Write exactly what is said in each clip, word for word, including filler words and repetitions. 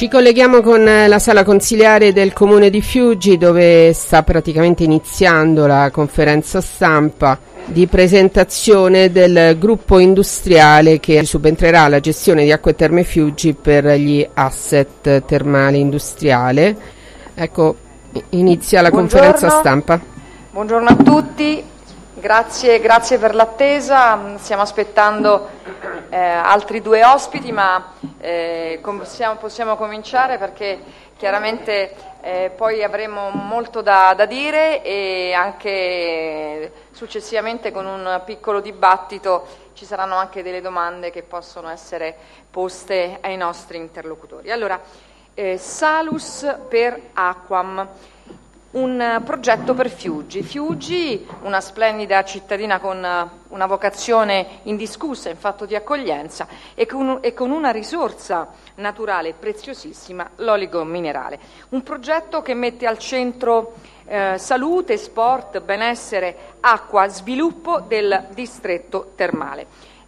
Ci colleghiamo con la sala consiliare del Comune di Fiuggi, dove sta praticamente iniziando la conferenza stampa di presentazione del gruppo industriale che subentrerà alla gestione di Acque Terme Fiuggi per gli asset termali industriali. Ecco, inizia la Buongiorno. conferenza stampa. Buongiorno a tutti, grazie, grazie per l'attesa. Stiamo aspettando eh, altri due ospiti, ma eh, possiamo, possiamo cominciare perché chiaramente eh, poi avremo molto da, da dire e anche successivamente con un piccolo dibattito ci saranno anche delle domande che possono essere poste ai nostri interlocutori. Allora, eh, Salus per Aquam. Un progetto per Fiuggi. Fiuggi, una splendida cittadina con una vocazione indiscussa in fatto di accoglienza e con, e con una risorsa naturale preziosissima, l'oligo minerale. Un progetto che mette al centro eh, salute, sport, benessere, acqua, sviluppo del distretto termale.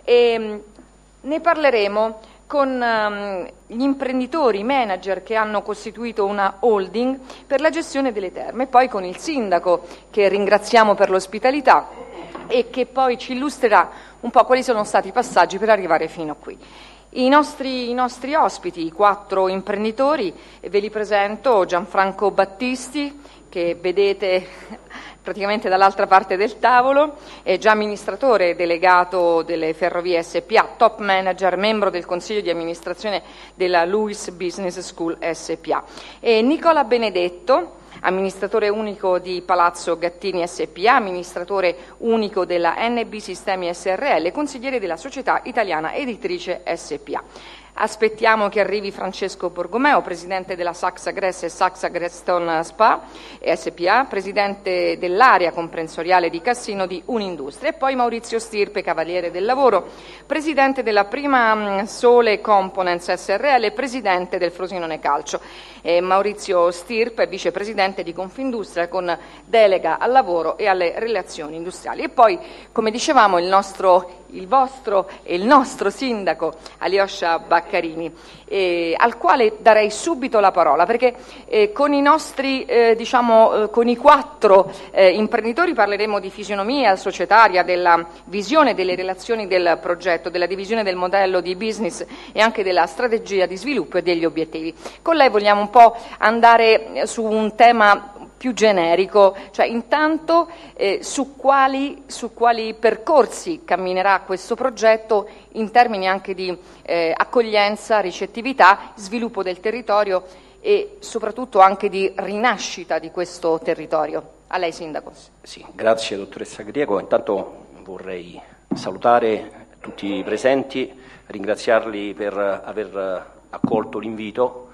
E, ne parleremo con um, gli imprenditori, i manager che hanno costituito una holding per la gestione delle terme, poi con il sindaco che ringraziamo per l'ospitalità e che poi ci illustrerà un po' quali sono stati i passaggi per arrivare fino a qui. I nostri, i nostri ospiti, i quattro imprenditori, ve li presento: Gianfranco Battisti, che vedete praticamente dall'altra parte del tavolo, è già amministratore delegato delle Ferrovie S P A, top manager, membro del consiglio di amministrazione della Lewis Business School S P A. E Nicola Benedetto, amministratore unico di Palazzo Gattini S P A, amministratore unico della N B Sistemi S R L, consigliere della Società Italiana Editrice S P A. Aspettiamo che arrivi Francesco Borgomeo, presidente della Saxa Gress e Saxa Greston Spa S P A, presidente dell'area comprensoriale di Cassino di Unindustria, e poi Maurizio Stirpe, cavaliere del lavoro, presidente della Prima Sole Components S R L e presidente del Frosinone Calcio. E Maurizio Stirpe è vicepresidente di Confindustria con delega al lavoro e alle relazioni industriali. E poi, come dicevamo, il nostro il vostro e il nostro sindaco Alyosha Baccarini, eh, al quale darei subito la parola, perché eh, con i nostri, eh, diciamo, eh, con i quattro eh, imprenditori parleremo di fisionomia societaria, della visione delle relazioni del progetto, della divisione del modello di business e anche della strategia di sviluppo e degli obiettivi. Con lei vogliamo un po' andare su un tema più generico, cioè intanto eh, su quali, su quali percorsi camminerà questo progetto in termini anche di eh, accoglienza, ricettività, sviluppo del territorio e soprattutto anche di rinascita di questo territorio. A lei, Sindaco. Sì, grazie dottoressa Griego. Intanto vorrei salutare tutti i presenti, ringraziarli per aver accolto l'invito.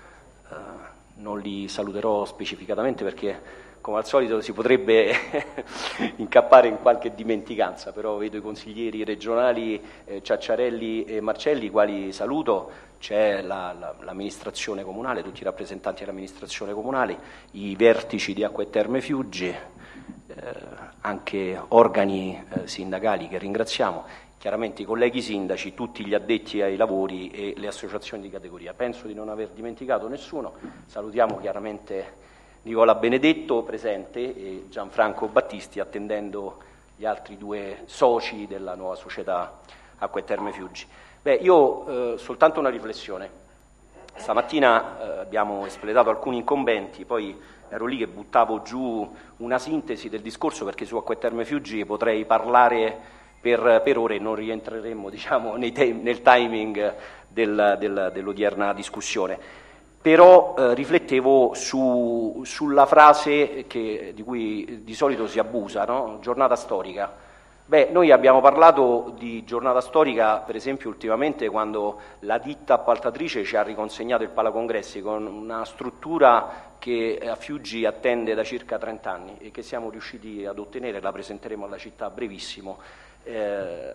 Non li saluterò specificatamente perché, come al solito, si potrebbe incappare in qualche dimenticanza, però vedo i consiglieri regionali eh, Ciacciarelli e Marcelli, quali saluto. C'è la, la, l'amministrazione comunale, tutti i rappresentanti dell'amministrazione comunale, i vertici di Acque Terme Fiuggi, eh, anche organi eh, sindacali che ringraziamo. Chiaramente i colleghi sindaci, tutti gli addetti ai lavori e le associazioni di categoria. Penso di non aver dimenticato nessuno. Salutiamo chiaramente Nicola Benedetto presente e Gianfranco Battisti, attendendo gli altri due soci della nuova società Acque Terme Fiuggi. Beh, io eh, soltanto una riflessione. Stamattina eh, abbiamo espletato alcuni incombenti, poi ero lì che buttavo giù una sintesi del discorso, perché su Acque Terme Fiuggi potrei parlare Per, per ore, non rientreremo diciamo, nei te- nel timing del, del, dell'odierna discussione. Però eh, riflettevo su, sulla frase che, di cui di solito si abusa, no? Giornata storica. Beh, noi abbiamo parlato di giornata storica, per esempio, ultimamente quando la ditta appaltatrice ci ha riconsegnato il Palacongressi con una struttura che a Fiuggi attende da circa trenta anni e che siamo riusciti ad ottenere, la presenteremo alla città a brevissimo. Eh,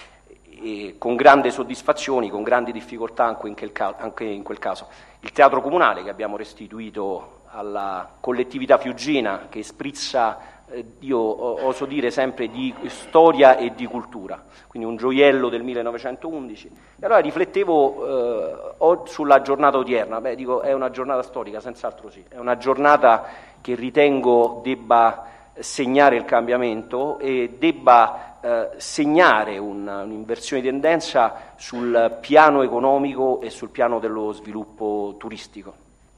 e con grandi soddisfazioni, con grandi difficoltà anche in, quel ca- anche in quel caso. Il teatro comunale che abbiamo restituito alla collettività fiuggina, che sprizza eh, io oso dire sempre di storia e di cultura, quindi un gioiello del millenovecentoundici. E allora riflettevo eh, sulla giornata odierna. Beh, dico, è una giornata storica, senz'altro sì, è una giornata che ritengo debba segnare il cambiamento e debba eh, segnare un, un'inversione di tendenza sul piano economico e sul piano dello sviluppo turistico.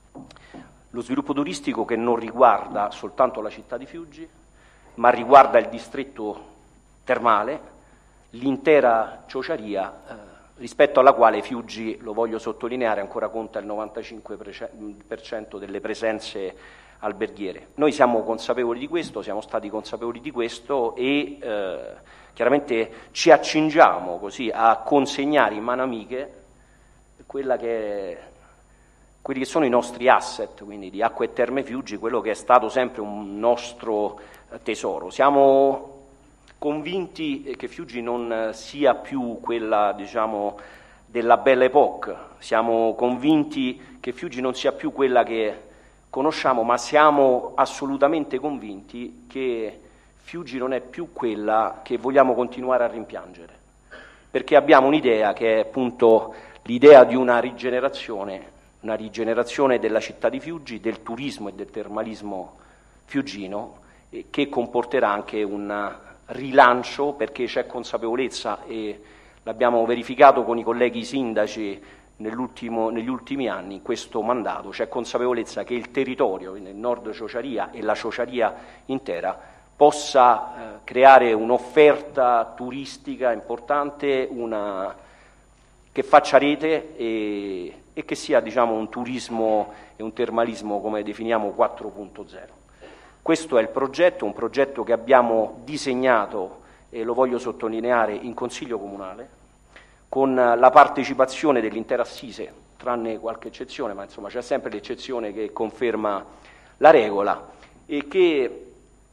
Lo sviluppo turistico che non riguarda soltanto la città di Fiuggi, ma riguarda il distretto termale, l'intera ciociaria, eh, rispetto alla quale Fiuggi, lo voglio sottolineare, ancora conta il novantacinque per cento delle presenze alberghiere. Noi siamo consapevoli di questo, siamo stati consapevoli di questo e eh, chiaramente ci accingiamo così a consegnare in mano amiche quella che è, quelli che sono i nostri asset, quindi di Acque e Terme Fiuggi, quello che è stato sempre un nostro tesoro. Siamo convinti che Fiuggi non sia più quella, diciamo, della Belle Époque, siamo convinti che Fiuggi non sia più quella che conosciamo, ma siamo assolutamente convinti che Fiuggi non è più quella che vogliamo continuare a rimpiangere, perché abbiamo un'idea che è appunto l'idea di una rigenerazione, una rigenerazione della città di Fiuggi, del turismo e del termalismo fiuggino, eh, che comporterà anche un rilancio, perché c'è consapevolezza, e l'abbiamo verificato con i colleghi sindaci Nell'ultimo, negli ultimi anni, in questo mandato, c'è consapevolezza che il territorio, nel nord ciociaria e la ciociaria intera, possa eh, creare un'offerta turistica importante, una, che faccia rete e, e che sia, diciamo, un turismo e un termalismo, come definiamo, quattro punto zero. Questo è il progetto, un progetto che abbiamo disegnato, e lo voglio sottolineare, in Consiglio Comunale, con la partecipazione dell'intera Assise, tranne qualche eccezione, ma insomma c'è sempre l'eccezione che conferma la regola, e che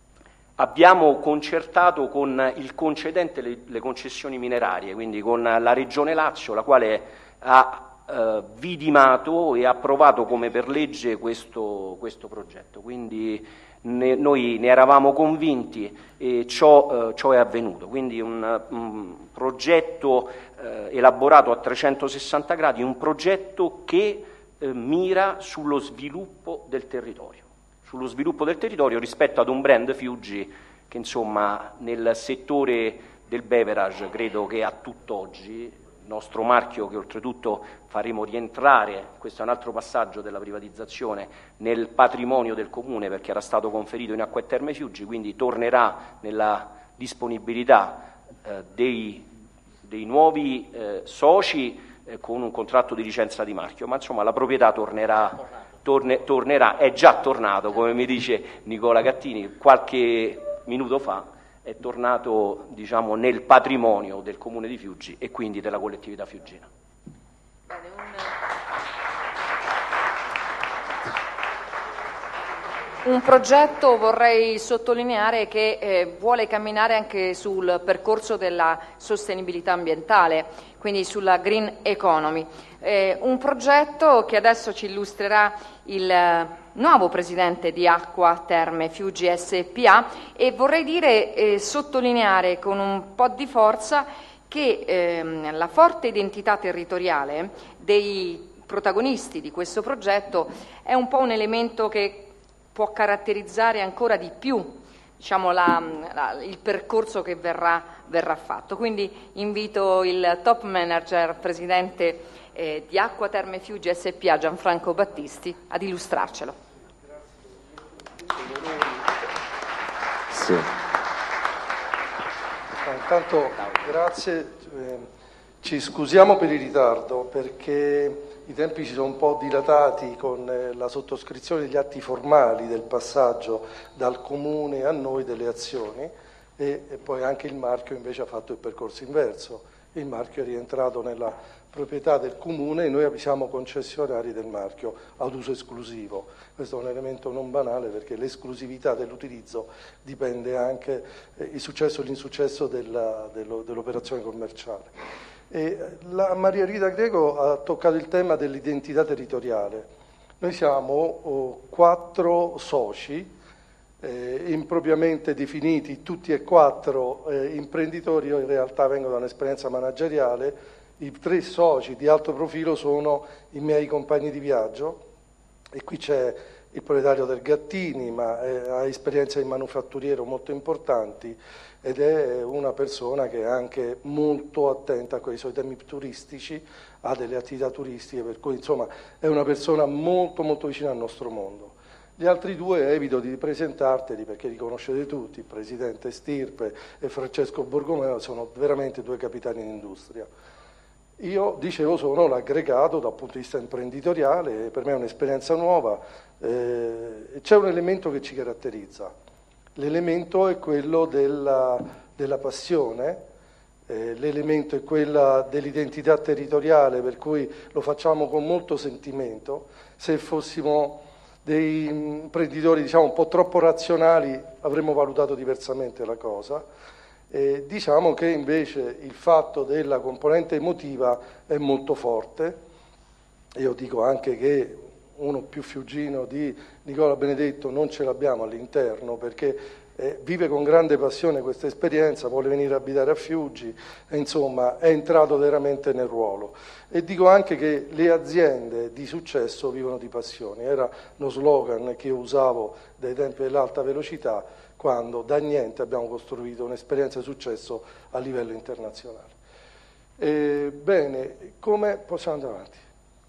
abbiamo concertato con il concedente le, le concessioni minerarie, quindi con la Regione Lazio, la quale ha eh, vidimato e approvato come per legge questo, questo progetto. Quindi ne, noi ne eravamo convinti e ciò, eh, ciò è avvenuto. Quindi un, un progetto eh, elaborato a trecentosessanta gradi, un progetto che eh, mira sullo sviluppo del territorio, sullo sviluppo del territorio rispetto ad un brand Fiuggi che insomma nel settore del beverage credo che a tutt'oggi, il nostro marchio che oltretutto faremo rientrare, questo è un altro passaggio della privatizzazione, nel patrimonio del Comune perché era stato conferito in Acque e Terme Fiuggi, quindi tornerà nella disponibilità eh, dei, dei nuovi eh, soci eh, con un contratto di licenza di marchio, ma insomma la proprietà tornerà, torne, tornerà, è già tornato, come mi dice Nicola Cattini, qualche minuto fa, è tornato, diciamo, nel patrimonio del Comune di Fiuggi e quindi della collettività fiuggina. Bene, un... un progetto, vorrei sottolineare, che eh, vuole camminare anche sul percorso della sostenibilità ambientale, quindi sulla green economy. Eh, un progetto che adesso ci illustrerà il nuovo presidente di Acqua Terme Fiuggi S P A, e vorrei dire, eh, sottolineare con un po' di forza che ehm, la forte identità territoriale dei protagonisti di questo progetto è un po' un elemento che può caratterizzare ancora di più, diciamo, la, la, il percorso che verrà, verrà fatto. Quindi invito il top manager, presidente eh, di Acqua Terme Fiuggi S P A, Gianfranco Battisti, ad illustrarcelo. Sì. Intanto grazie, eh, ci scusiamo per il ritardo perché i tempi ci sono un po' dilatati con eh, la sottoscrizione degli atti formali del passaggio dal Comune a noi delle azioni e, e poi anche il marchio invece ha fatto il percorso inverso, il marchio è rientrato nella proprietà del Comune e noi siamo concessionari del marchio ad uso esclusivo. Questo è un elemento non banale perché l'esclusività dell'utilizzo dipende anche eh, il successo e l'insuccesso della, dello, dell'operazione commerciale. E la Maria Rita Greco ha toccato il tema dell'identità territoriale. Noi siamo oh, quattro soci eh, impropriamente definiti tutti e quattro eh, imprenditori. Io in realtà vengo da un'esperienza manageriale, i tre soci di alto profilo sono i miei compagni di viaggio, e qui c'è il proprietario del Gattini, ma eh, ha esperienze di manufatturiero molto importanti, ed è una persona che è anche molto attenta a quei suoi temi turistici, ha delle attività turistiche, per cui insomma è una persona molto molto vicina al nostro mondo. Gli altri due evito di presentarteli perché li conoscete tutti, il presidente Stirpe e Francesco Borgomeo sono veramente due capitani d'industria. Io, dicevo, sono l'aggregato dal punto di vista imprenditoriale, per me è un'esperienza nuova, eh, c'è un elemento che ci caratterizza, l'elemento è quello della, della passione, eh, l'elemento è quello dell'identità territoriale, per cui lo facciamo con molto sentimento. Se fossimo dei imprenditori, diciamo, un po' troppo razionali avremmo valutato diversamente la cosa. Eh, diciamo che invece il fatto della componente emotiva è molto forte. Io dico anche che uno più fiuggino di Nicola Benedetto non ce l'abbiamo all'interno, perché eh, vive con grande passione questa esperienza, vuole venire a abitare a Fiuggi, e insomma è entrato veramente nel ruolo. E dico anche che le aziende di successo vivono di passioni, era lo slogan che io usavo dai tempi dell'alta velocità, quando da niente abbiamo costruito un'esperienza di successo a livello internazionale. Eh, bene, come possiamo andare avanti?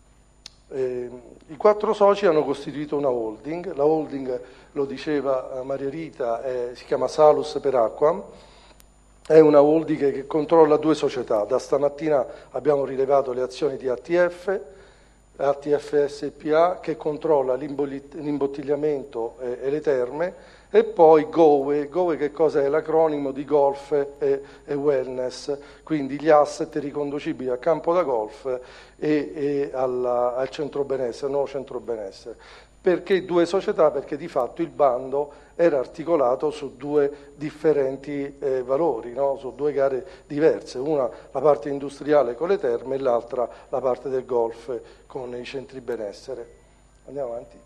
Eh, I quattro soci hanno costituito una holding, la holding, lo diceva Maria Rita, è, si chiama Salus per Aquam, è una holding che controlla due società. Da stamattina abbiamo rilevato le azioni di A T F, A T F S P A, che controlla l'imbottigliamento e, e le terme, e poi GOWE. GOWE che cosa è? L'acronimo di golf e, e wellness, quindi gli asset riconducibili al campo da golf e, e alla, al centro benessere, al nuovo centro benessere. Perché due società? Perché di fatto il bando era articolato su due differenti eh, valori, no? Su due gare diverse, una la parte industriale con le terme e l'altra la parte del golf con i centri benessere. Andiamo avanti.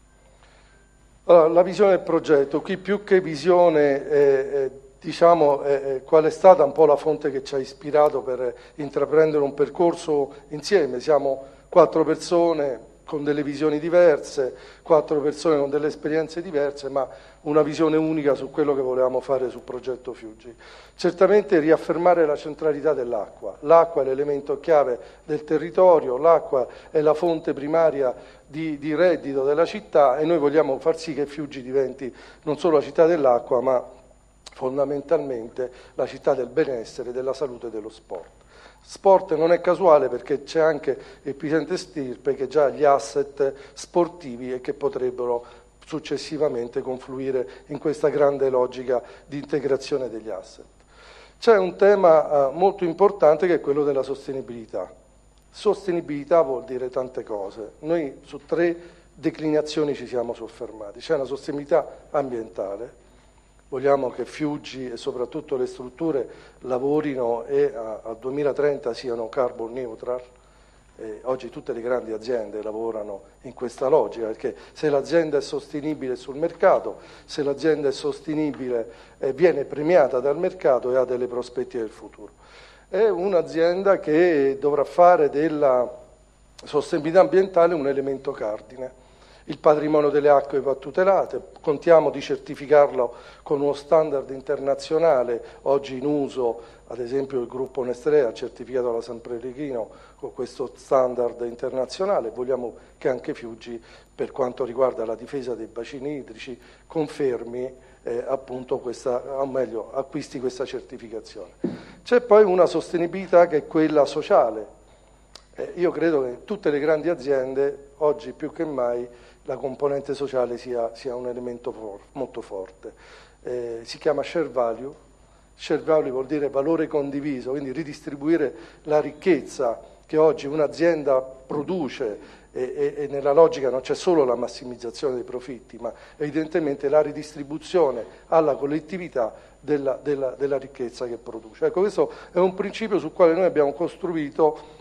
Allora, la visione del progetto, qui più che visione, eh, eh, diciamo, eh, qual è stata un po' la fonte che ci ha ispirato per intraprendere un percorso insieme. Siamo quattro persone con delle visioni diverse, quattro persone con delle esperienze diverse, ma una visione unica su quello che volevamo fare sul progetto Fiuggi. Certamente riaffermare la centralità dell'acqua. L'acqua è l'elemento chiave del territorio, l'acqua è la fonte primaria di, di reddito della città, e noi vogliamo far sì che Fiuggi diventi non solo la città dell'acqua, ma fondamentalmente la città del benessere, della salute e dello sport. Sport non è casuale, perché c'è anche il presidente Stirpe che già ha gli asset sportivi e che potrebbero successivamente confluire in questa grande logica di integrazione degli asset. C'è un tema uh, molto importante che è quello della sostenibilità. Sostenibilità vuol dire tante cose. Noi su tre declinazioni ci siamo soffermati. C'è una sostenibilità ambientale. Vogliamo che Fiuggi e soprattutto le strutture lavorino e al duemilatrenta siano carbon neutral. Eh, oggi tutte le grandi aziende lavorano in questa logica, perché se l'azienda è sostenibile sul mercato, se l'azienda è sostenibile eh, viene premiata dal mercato e ha delle prospettive del futuro. È un'azienda che dovrà fare della sostenibilità ambientale un elemento cardine. Il patrimonio delle acque va tutelato, contiamo di certificarlo con uno standard internazionale, oggi in uso, ad esempio il gruppo Nestlé ha certificato la San Pellegrino con questo standard internazionale, vogliamo che anche Fiuggi, per quanto riguarda la difesa dei bacini idrici, confermi eh, appunto questa, o meglio, acquisti questa certificazione. C'è poi una sostenibilità che è quella sociale. Eh, io credo che tutte le grandi aziende, oggi più che mai, la componente sociale sia, sia un elemento for, molto forte. Eh, si chiama share value. Share value vuol dire valore condiviso, quindi ridistribuire la ricchezza che oggi un'azienda produce, e, e, e nella logica non c'è solo la massimizzazione dei profitti, ma evidentemente la ridistribuzione alla collettività della, della, della ricchezza che produce. Ecco, questo è un principio sul quale noi abbiamo costruito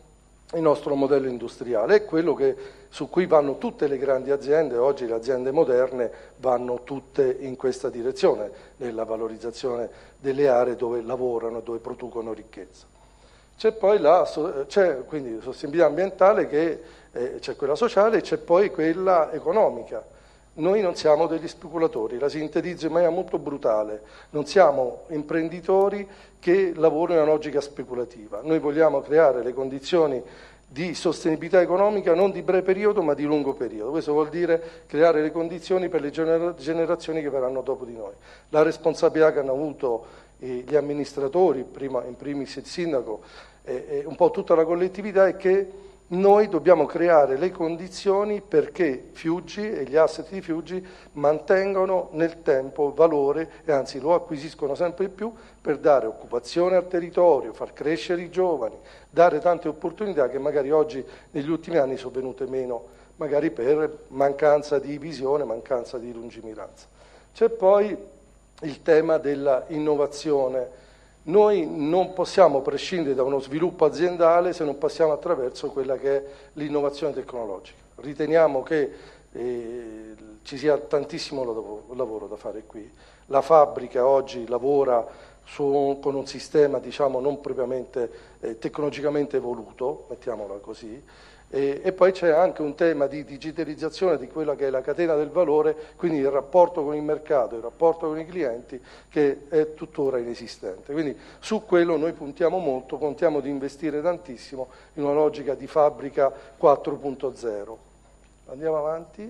il nostro modello industriale, è quello che, su cui vanno tutte le grandi aziende. Oggi le aziende moderne vanno tutte in questa direzione, nella valorizzazione delle aree dove lavorano, dove producono ricchezza. C'è poi la c'è quindi sostenibilità ambientale, che eh, c'è quella sociale, e c'è poi quella economica. Noi non siamo degli speculatori, la sintetizzo in maniera molto brutale, non siamo imprenditori che lavorano in una logica speculativa. Noi vogliamo creare le condizioni di sostenibilità economica non di breve periodo ma di lungo periodo. Questo vuol dire creare le condizioni per le generazioni che verranno dopo di noi. La responsabilità che hanno avuto gli amministratori, prima in primis il sindaco, e un po' tutta la collettività, è che noi dobbiamo creare le condizioni perché Fiuggi e gli asset di Fiuggi mantengano nel tempo valore e anzi lo acquisiscono sempre di più, per dare occupazione al territorio, far crescere i giovani, dare tante opportunità che magari oggi negli ultimi anni sono venute meno, magari per mancanza di visione, mancanza di lungimiranza. C'è poi il tema della innovazione. Noi non possiamo prescindere da uno sviluppo aziendale se non passiamo attraverso quella che è l'innovazione tecnologica. Riteniamo che eh, ci sia tantissimo lavoro da fare qui. La fabbrica oggi lavora su, con un sistema, diciamo, non propriamente eh, tecnologicamente evoluto, mettiamola così, e, e poi c'è anche un tema di digitalizzazione di quella che è la catena del valore, quindi il rapporto con il mercato, il rapporto con i clienti, che è tuttora inesistente. Quindi su quello noi puntiamo molto, contiamo di investire tantissimo in una logica di fabbrica quattro punto zero. Andiamo avanti.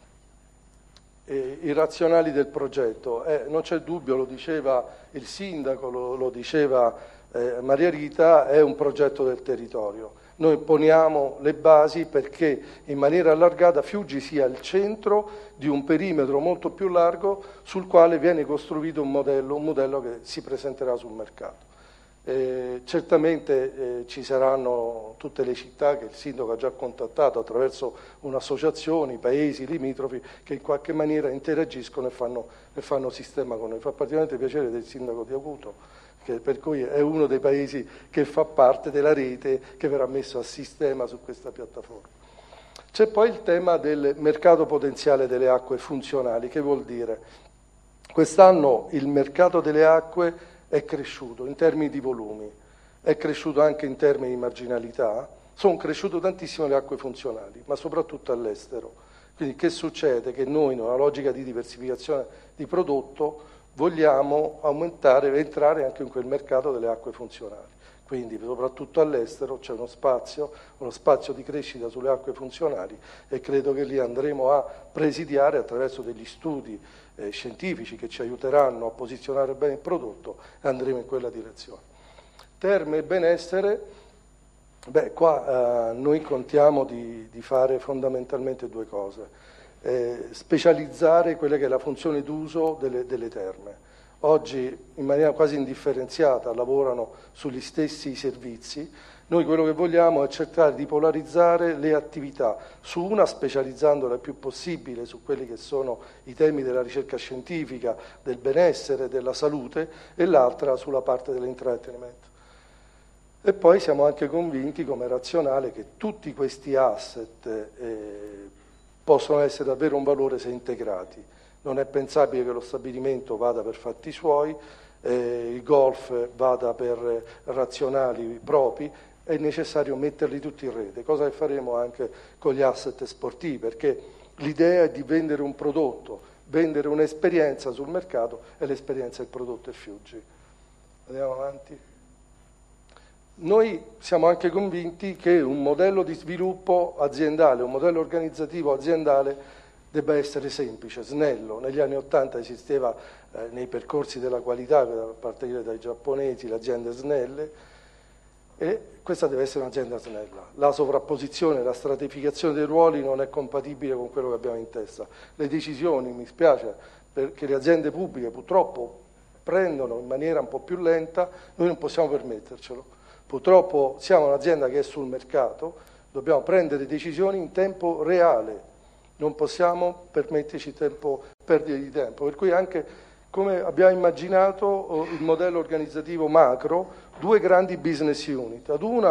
Eh, I razionali del progetto, eh, non c'è dubbio, lo diceva il sindaco, lo, lo diceva eh, Maria Rita, è un progetto del territorio. Noi poniamo le basi perché in maniera allargata Fiuggi sia il centro di un perimetro molto più largo sul quale viene costruito un modello, un modello che si presenterà sul mercato. Eh, certamente eh, ci saranno tutte le città che il sindaco ha già contattato attraverso un'associazione, i paesi limitrofi, che in qualche maniera interagiscono e fanno, e fanno sistema con noi. Fa particolarmente piacere del sindaco di Acuto, che per cui è uno dei paesi che fa parte della rete che verrà messo a sistema su questa piattaforma. C'è poi il tema del mercato potenziale delle acque funzionali. Che vuol dire? Quest'anno il mercato delle acque è cresciuto in termini di volumi, è cresciuto anche in termini di marginalità, sono cresciute tantissimo le acque funzionali, ma soprattutto all'estero. Quindi che succede? Che noi, in una logica di diversificazione di prodotto, vogliamo aumentare e entrare anche in quel mercato delle acque funzionali. Quindi soprattutto all'estero c'è uno spazio, uno spazio di crescita sulle acque funzionali, e credo che lì andremo a presidiare attraverso degli studi eh, scientifici che ci aiuteranno a posizionare bene il prodotto, e andremo in quella direzione. Terme e benessere, beh, qua eh, noi contiamo di, di fare fondamentalmente due cose. Eh, specializzare quella che è la funzione d'uso delle, delle terme. Oggi in maniera quasi indifferenziata lavorano sugli stessi servizi. Noi quello che vogliamo è cercare di polarizzare le attività, su una specializzandola il più possibile su quelli che sono i temi della ricerca scientifica, del benessere, della salute, e l'altra sulla parte dell'intrattenimento. E poi siamo anche convinti come razionale che tutti questi asset eh, possono essere davvero un valore se integrati. Non è pensabile che lo stabilimento vada per fatti suoi, eh, il golf vada per razionali propri, è necessario metterli tutti in rete, cosa che faremo anche con gli asset sportivi, perché l'idea è di vendere un prodotto, vendere un'esperienza sul mercato, e l'esperienza del prodotto è Fiuggi. Andiamo avanti. Noi siamo anche convinti che un modello di sviluppo aziendale, un modello organizzativo aziendale debba essere semplice, snello. Negli anni Ottanta esisteva eh, nei percorsi della qualità, a partire dai giapponesi, le aziende snelle, e questa deve essere un'azienda snella. La sovrapposizione, la stratificazione dei ruoli non è compatibile con quello che abbiamo in testa. Le decisioni, mi spiace, perché le aziende pubbliche purtroppo prendono in maniera un po' più lenta, noi non possiamo permettercelo. Purtroppo siamo un'azienda che è sul mercato, dobbiamo prendere decisioni in tempo reale, non possiamo permetterci tempo, perdite di tempo. Per cui anche come abbiamo immaginato il modello organizzativo macro, due grandi business unit. Ad una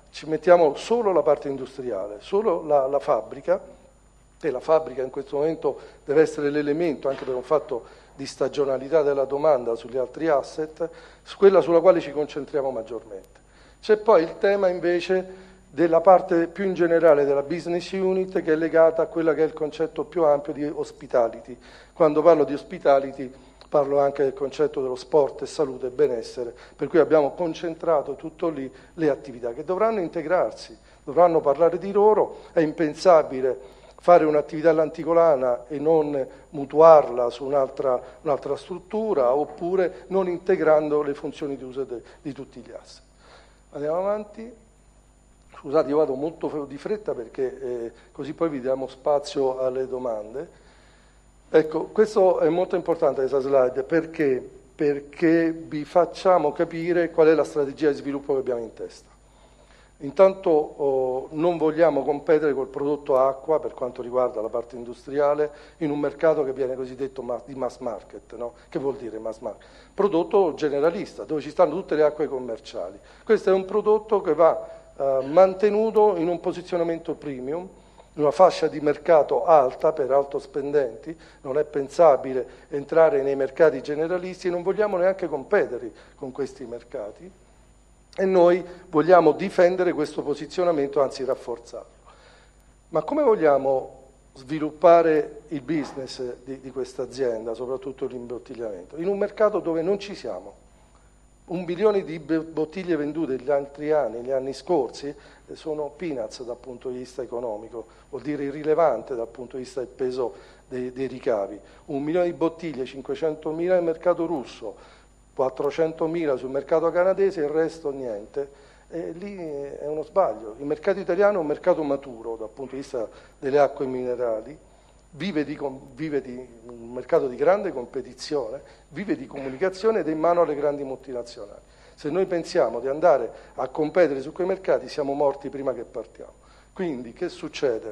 ci mettiamo solo la parte industriale, solo la, la fabbrica, e la fabbrica in questo momento deve essere l'elemento, anche per un fatto di stagionalità della domanda sugli altri asset, su quella sulla quale ci concentriamo maggiormente. C'è poi il tema invece della parte più in generale della business unit, che è legata a quella che è il concetto più ampio di hospitality. Quando parlo di hospitality parlo anche del concetto dello sport, salute e benessere, per cui abbiamo concentrato tutto lì le attività che dovranno integrarsi, dovranno parlare di loro. È impensabile fare un'attività all'anticolana e non mutuarla su un'altra, un'altra struttura, oppure non integrando le funzioni di uso de, di tutti gli asset. Andiamo avanti. Scusate, io vado molto di fretta perché eh, così poi vi diamo spazio alle domande. Ecco, questo è molto importante questa slide, perché? Perché vi facciamo capire qual è la strategia di sviluppo che abbiamo in testa. Intanto oh, non vogliamo competere col prodotto acqua per quanto riguarda la parte industriale in un mercato che viene cosiddetto ma- di mass market, no? Che vuol dire mass market? Prodotto generalista, dove ci stanno tutte le acque commerciali. Questo è un prodotto che va eh, mantenuto in un posizionamento premium, in una fascia di mercato alta per alto spendenti. Non è pensabile entrare nei mercati generalisti e non vogliamo neanche competere con questi mercati. E noi vogliamo difendere questo posizionamento, anzi rafforzarlo. Ma come vogliamo sviluppare il business di, di questa azienda, soprattutto l'imbottigliamento? In un mercato dove non ci siamo. Un milione di bottiglie vendute negli altri anni, negli anni scorsi, sono peanuts dal punto di vista economico, vuol dire irrilevante dal punto di vista del peso dei, dei ricavi. Un milione di bottiglie, cinquecentomila nel mercato russo, quattrocentomila sul mercato canadese, il resto niente. E lì è uno sbaglio. Il mercato italiano è un mercato maturo dal punto di vista delle acque minerali, vive di, vive di un mercato di grande competizione, vive di comunicazione ed è in mano alle grandi multinazionali. Se noi pensiamo di andare a competere su quei mercati siamo morti prima che partiamo. Quindi che succede?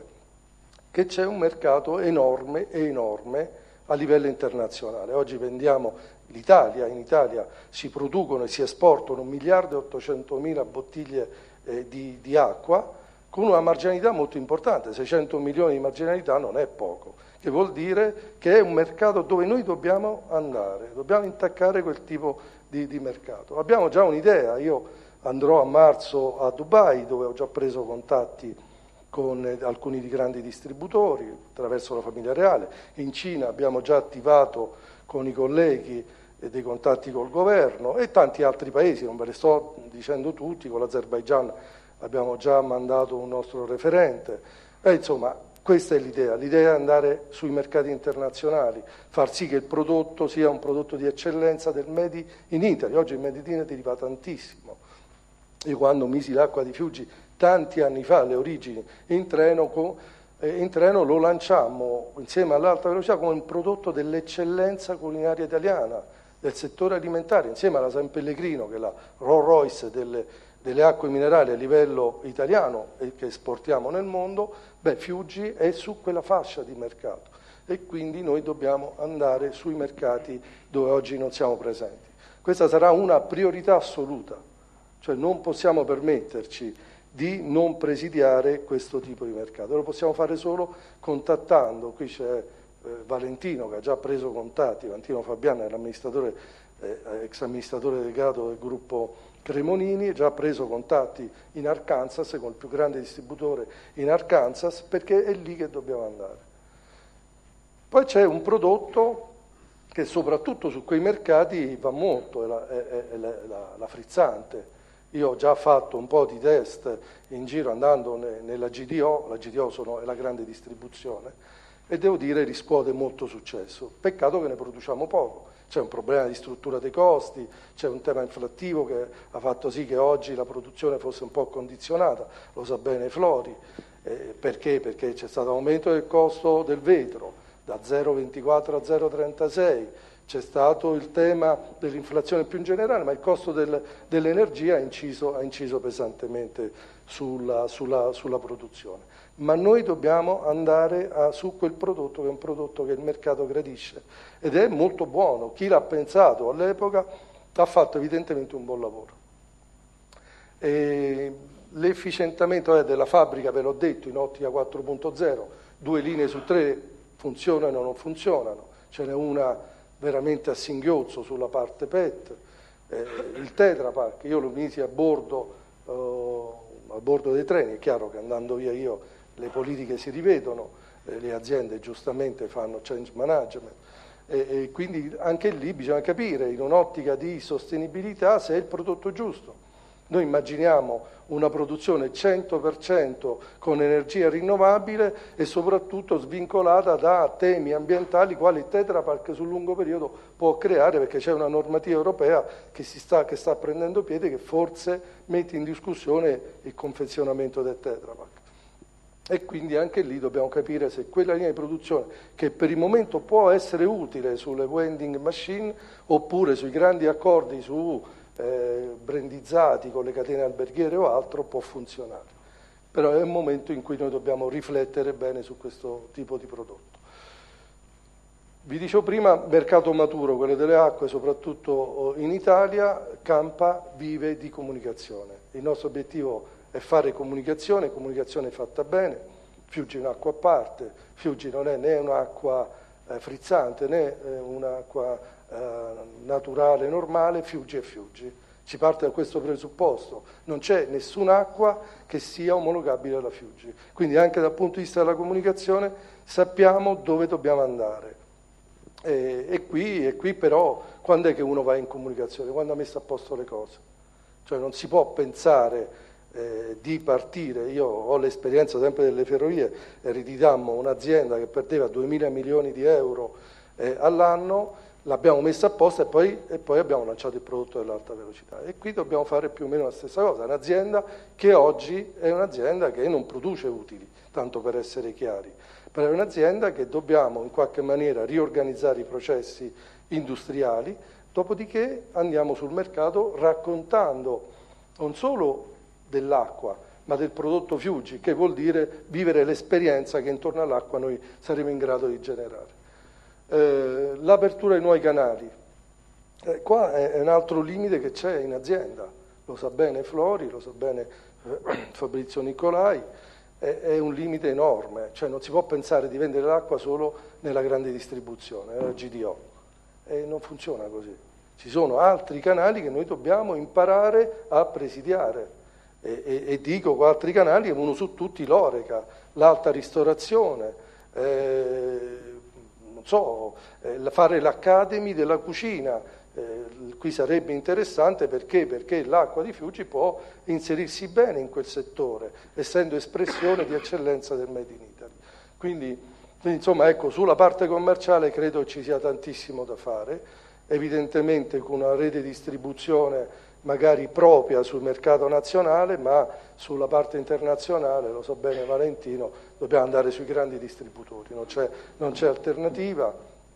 Che c'è un mercato enorme e enorme a livello internazionale. Oggi vendiamo l'Italia, in Italia si producono e si esportano un miliardo e ottocentomila bottiglie eh, di, di acqua, con una marginalità molto importante. seicento milioni di marginalità non è poco, che vuol dire che è un mercato dove noi dobbiamo andare, dobbiamo intaccare quel tipo di, di mercato. Abbiamo già un'idea, io andrò a marzo a Dubai, dove ho già preso contatti con alcuni di grandi distributori attraverso la famiglia reale. In Cina abbiamo già attivato con i colleghi dei contatti col governo e tanti altri paesi, non ve le sto dicendo tutti. Con l'Azerbaigian abbiamo già mandato un nostro referente. E insomma, questa è l'idea, l'idea è andare sui mercati internazionali, far sì che il prodotto sia un prodotto di eccellenza del Made in Italy. Oggi il Made in Italy va tantissimo. Io quando misi l'acqua di Fiuggi tanti anni fa, le origini, in treno, con, eh, in treno lo lanciammo insieme all'alta velocità come un prodotto dell'eccellenza culinaria italiana, del settore alimentare, insieme alla San Pellegrino, che è la Rolls Royce delle, delle acque minerali a livello italiano e che esportiamo nel mondo. Beh, Fiuggi è su quella fascia di mercato e quindi noi dobbiamo andare sui mercati dove oggi non siamo presenti. Questa sarà una priorità assoluta, cioè non possiamo permetterci di non presidiare questo tipo di mercato. Lo possiamo fare solo contattando. Qui c'è eh, Valentino che ha già preso contatti, Valentino Fabiano è l'amministratore, eh, ex amministratore delegato del gruppo Cremonini, ha già preso contatti in Arkansas con il più grande distributore in Arkansas, perché è lì che dobbiamo andare. Poi c'è un prodotto che soprattutto su quei mercati va molto, è la, è, è la, la, la frizzante. Io ho già fatto un po' di test in giro andando ne, nella G D O, la G D O sono, è la grande distribuzione, e devo dire riscuote molto successo. Peccato che ne produciamo poco, c'è un problema di struttura dei costi, c'è un tema inflattivo che ha fatto sì che oggi la produzione fosse un po' condizionata, lo sa bene Flori, eh, perché? Perché c'è stato un aumento del costo del vetro da zero virgola ventiquattro a zero virgola trentasei, c'è stato il tema dell'inflazione più in generale, ma il costo del, dell'energia ha inciso, ha inciso pesantemente sulla, sulla, sulla produzione. Ma noi dobbiamo andare a, su quel prodotto che è un prodotto che il mercato gradisce ed è molto buono. Chi l'ha pensato all'epoca ha fatto evidentemente un buon lavoro. E l'efficientamento della fabbrica, ve l'ho detto, in ottica quattro punto zero, due linee su tre funzionano o non funzionano, ce n'è una veramente a singhiozzo sulla parte P E T, eh, il Tetra Pak, io lo misi a bordo, eh, a bordo dei treni, è chiaro che andando via io le politiche si rivedono, eh, le aziende giustamente fanno change management, e, e quindi anche lì bisogna capire in un'ottica di sostenibilità se è il prodotto giusto. Noi immaginiamo una produzione cento per cento con energia rinnovabile e soprattutto svincolata da temi ambientali quali il Tetra Pak sul lungo periodo può creare, perché c'è una normativa europea che, si sta, che sta prendendo piede, che forse mette in discussione il confezionamento del Tetra Pak. E quindi anche lì dobbiamo capire se quella linea di produzione, che per il momento può essere utile sulle vending machine oppure sui grandi accordi su Eh, brandizzati con le catene alberghiere o altro, può funzionare. Però è un momento in cui noi dobbiamo riflettere bene su questo tipo di prodotto. Vi dicevo prima, mercato maturo, quello delle acque, soprattutto in Italia. Campa vive di comunicazione. Il nostro obiettivo è fare comunicazione, comunicazione fatta bene. Fiuggi è un'acqua a parte, Fiuggi non è né un'acqua eh, frizzante né eh, un'acqua naturale, normale, Fiuggi e Fiuggi. Si parte da questo presupposto, non c'è nessun'acqua che sia omologabile alla Fiuggi, quindi anche dal punto di vista della comunicazione sappiamo dove dobbiamo andare. E, e, qui, e qui però quando è che uno va in comunicazione? Quando ha messo a posto le cose, cioè non si può pensare eh, di partire. Io ho l'esperienza sempre delle ferrovie, ereditàmmo un'azienda che perdeva duemila milioni di euro eh, all'anno, l'abbiamo messa apposta e poi, e poi abbiamo lanciato il prodotto dell'alta velocità. E qui dobbiamo fare più o meno la stessa cosa. È un'azienda che oggi è un'azienda che non produce utili, tanto per essere chiari, però è un'azienda che dobbiamo in qualche maniera riorganizzare i processi industriali, dopodiché andiamo sul mercato raccontando non solo dell'acqua, ma del prodotto Fiuggi, che vuol dire vivere l'esperienza che intorno all'acqua noi saremo in grado di generare. Eh, l'apertura ai nuovi canali, eh, qua è, è un altro limite che c'è in azienda, lo sa bene Flori, lo sa bene eh, Fabrizio Nicolai, è, è un limite enorme, cioè non si può pensare di vendere l'acqua solo nella grande distribuzione, nella G D O, e non funziona così. Ci sono altri canali che noi dobbiamo imparare a presidiare, e, e, e dico altri canali, uno su tutti l'Oreca, l'alta ristorazione, eh, so, eh, fare l'Academy della cucina, eh, qui sarebbe interessante perché, perché l'acqua di Fiuggi può inserirsi bene in quel settore, essendo espressione di eccellenza del Made in Italy. Quindi, quindi insomma, ecco, sulla parte commerciale credo ci sia tantissimo da fare, evidentemente con una rete di distribuzione magari propria sul mercato nazionale, ma sulla parte internazionale, lo so bene Valentino, dobbiamo andare sui grandi distributori, non c'è, non c'è alternativa,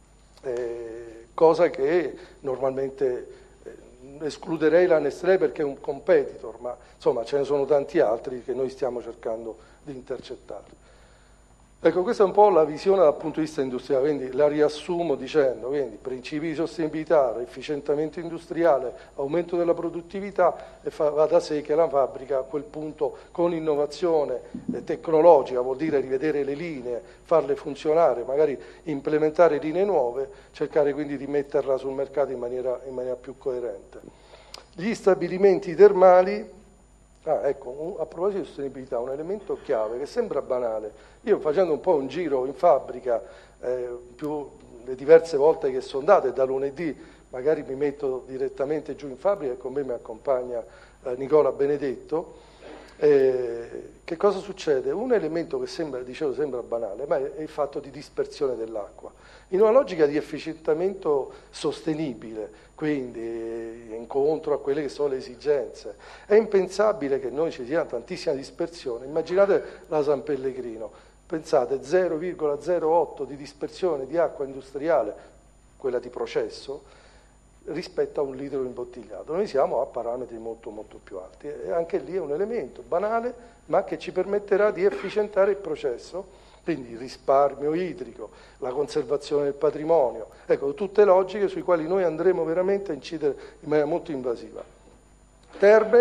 eh, cosa che normalmente eh, escluderei la Nestlé perché è un competitor, ma insomma ce ne sono tanti altri che noi stiamo cercando di intercettare. Ecco, questa è un po' la visione dal punto di vista industriale, quindi la riassumo dicendo, quindi principi di sostenibilità, efficientamento industriale, aumento della produttività, e fa, va da sé che la fabbrica a quel punto con innovazione eh, tecnologica, vuol dire rivedere le linee, farle funzionare, magari implementare linee nuove, cercare quindi di metterla sul mercato in maniera, in maniera più coerente. Gli stabilimenti termali. Ah, ecco, a proposito di sostenibilità, un elemento chiave che sembra banale. Io facendo un po' un giro in fabbrica, eh, più le diverse volte che sono andate, da lunedì magari mi metto direttamente giù in fabbrica e con me mi accompagna eh, Nicola Benedetto, eh, che cosa succede? Un elemento che sembra, dicevo, sembra banale, ma è, è il fatto di dispersione dell'acqua. In una logica di efficientamento sostenibile, quindi incontro a quelle che sono le esigenze, è impensabile che noi ci sia tantissima dispersione. Immaginate la San Pellegrino, pensate zero virgola zero otto di dispersione di acqua industriale, quella di processo, rispetto a un litro imbottigliato. Noi siamo a parametri molto molto più alti e anche lì è un elemento banale ma che ci permetterà di efficientare il processo, quindi il risparmio idrico, la conservazione del patrimonio, ecco, tutte logiche sui quali noi andremo veramente a incidere in maniera molto invasiva. Terme,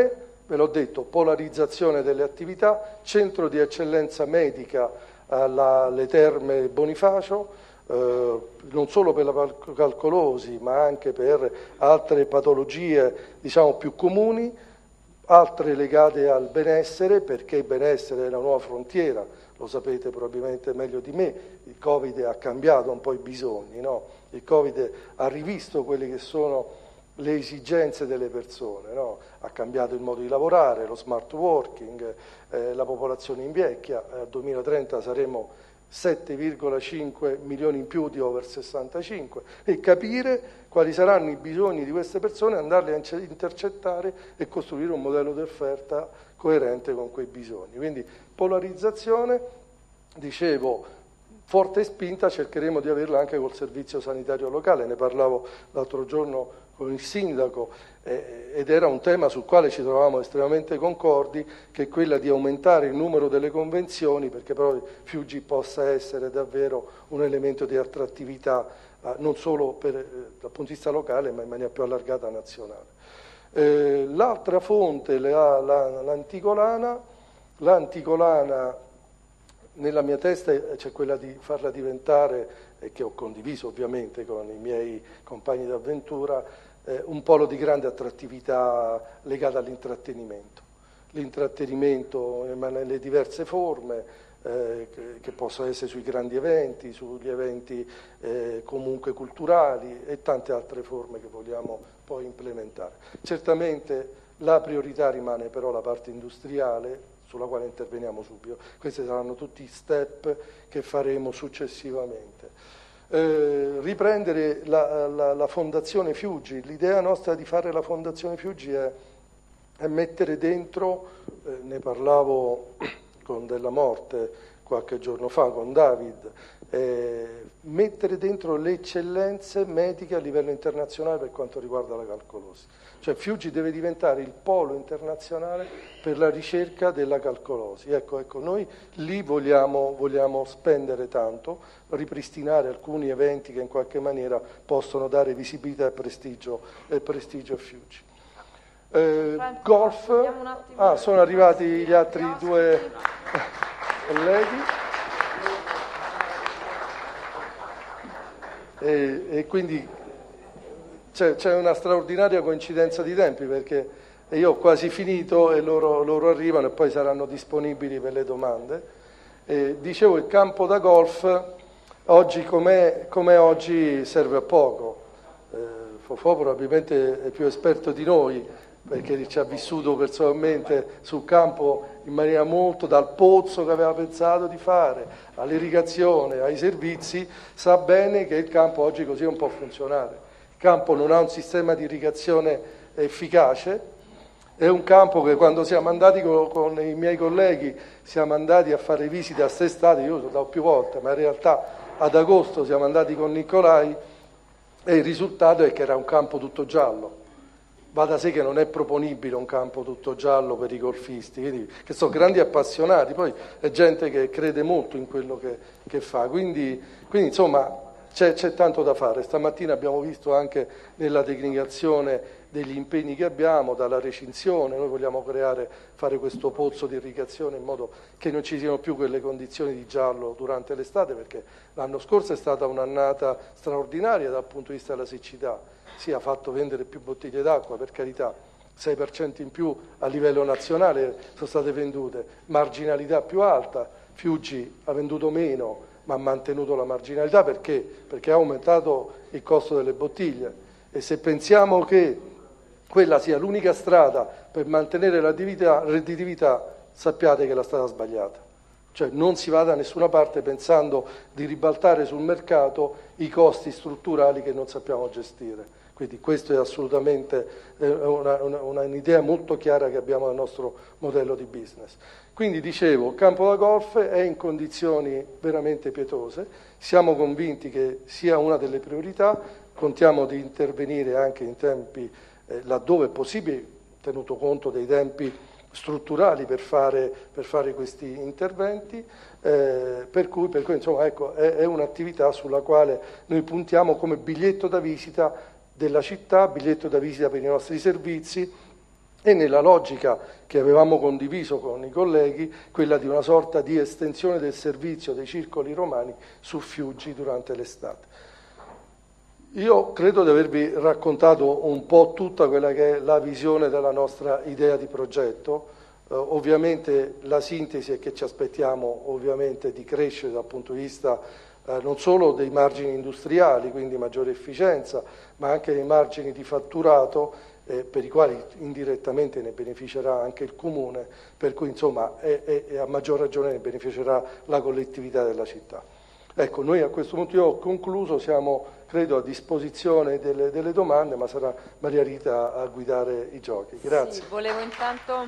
ve l'ho detto, polarizzazione delle attività, centro di eccellenza medica alle Terme Bonifacio, eh, non solo per la calcolosi ma anche per altre patologie diciamo più comuni, altre legate al benessere, perché il benessere è la nuova frontiera, lo sapete probabilmente meglio di me, il Covid ha cambiato un po' i bisogni, no? Il Covid ha rivisto quelle che sono le esigenze delle persone, no? Ha cambiato il modo di lavorare, lo smart working, eh, la popolazione invecchia, eh, al duemilatrenta saremo sette virgola cinque milioni in più di over sessantacinque e capire quali saranno i bisogni di queste persone, andarli a intercettare e costruire un modello di offerta coerente con quei bisogni. Quindi polarizzazione, dicevo, forte spinta, cercheremo di averla anche col servizio sanitario locale, ne parlavo l'altro giorno con il sindaco eh, ed era un tema sul quale ci trovavamo estremamente concordi, che è quella di aumentare il numero delle convenzioni perché però Fiuggi possa essere davvero un elemento di attrattività eh, non solo per, eh, dal punto di vista locale ma in maniera più allargata nazionale. Eh, l'altra fonte, la, la, l'anticolana, l'anticolana nella mia testa c'è quella di farla diventare, e che ho condiviso ovviamente con i miei compagni d'avventura, eh, un polo di grande attrattività legata all'intrattenimento. L'intrattenimento nelle diverse forme, eh, che, che possono essere sui grandi eventi, sugli eventi eh, comunque culturali e tante altre forme che vogliamo poi implementare. Certamente la priorità rimane però la parte industriale, sulla quale interveniamo subito. Questi saranno tutti step che faremo successivamente. Eh, riprendere la, la, la Fondazione Fiuggi, l'idea nostra di fare la Fondazione Fiuggi è, è mettere dentro, eh, ne parlavo con Della Morte qualche giorno fa, con David, eh, mettere dentro le eccellenze mediche a livello internazionale per quanto riguarda la calcolosi. Cioè Fiuggi deve diventare il polo internazionale per la ricerca della calcolosi. Ecco, ecco noi lì vogliamo, vogliamo spendere tanto, ripristinare alcuni eventi che in qualche maniera possono dare visibilità e prestigio, e prestigio a Fiuggi. Eh, golf, ah, sono arrivati gli altri due colleghi. E, e quindi c'è, c'è una straordinaria coincidenza di tempi perché io ho quasi finito e loro, loro arrivano e poi saranno disponibili per le domande. E dicevo, il campo da golf oggi com'è, com'è oggi serve a poco. Eh, Fofò probabilmente è più esperto di noi perché ci ha vissuto personalmente sul campo in maniera molto, dal pozzo che aveva pensato di fare, all'irrigazione, ai servizi, sa bene che il campo oggi così non può funzionare. Il campo non ha un sistema di irrigazione efficace, è un campo che quando siamo andati con, con i miei colleghi, siamo andati a fare visite a quest'estate, io sono andato più volte, ma in realtà ad agosto siamo andati con Nicolai e il risultato è che era un campo tutto giallo. Va da sé che non è proponibile un campo tutto giallo per i golfisti, quindi, che sono grandi appassionati, poi è gente che crede molto in quello che, che fa, quindi, quindi insomma c'è, c'è tanto da fare. Stamattina abbiamo visto anche nella tecnicazione degli impegni che abbiamo, dalla recinzione, noi vogliamo creare, fare questo pozzo di irrigazione in modo che non ci siano più quelle condizioni di giallo durante l'estate, perché l'anno scorso è stata un'annata straordinaria dal punto di vista della siccità. Sì, ha fatto vendere più bottiglie d'acqua, per carità, sei per cento in più a livello nazionale sono state vendute, marginalità più alta, Fiuggi ha venduto meno ma ha mantenuto la marginalità perché? Perché ha aumentato il costo delle bottiglie e se pensiamo che quella sia l'unica strada per mantenere la redditività, sappiate che è la strada sbagliata. Cioè non si va da nessuna parte pensando di ribaltare sul mercato i costi strutturali che non sappiamo gestire. Quindi questo è assolutamente una, una, una, un'idea molto chiara che abbiamo nel nostro modello di business. Quindi dicevo, il campo da golf è in condizioni veramente pietose, siamo convinti che sia una delle priorità, contiamo di intervenire anche in tempi eh, laddove è possibile, tenuto conto dei tempi strutturali per fare, per fare questi interventi, eh, per cui, per cui insomma, ecco, è, è un'attività sulla quale noi puntiamo come biglietto da visita della città, biglietto da visita per i nostri servizi e nella logica che avevamo condiviso con i colleghi, quella di una sorta di estensione del servizio dei circoli romani su Fiuggi durante l'estate. Io credo di avervi raccontato un po' tutta quella che è la visione della nostra idea di progetto. Eh, ovviamente la sintesi è che ci aspettiamo ovviamente di crescere dal punto di vista eh, non solo dei margini industriali, quindi maggiore efficienza, ma anche dei margini di fatturato, eh, per i quali indirettamente ne beneficerà anche il Comune, per cui insomma è, è, è a maggior ragione ne beneficerà la collettività della città. Ecco, noi a questo punto io ho concluso, siamo credo a disposizione delle, delle domande, ma sarà Maria Rita a guidare i giochi. Grazie. Sì, volevo intanto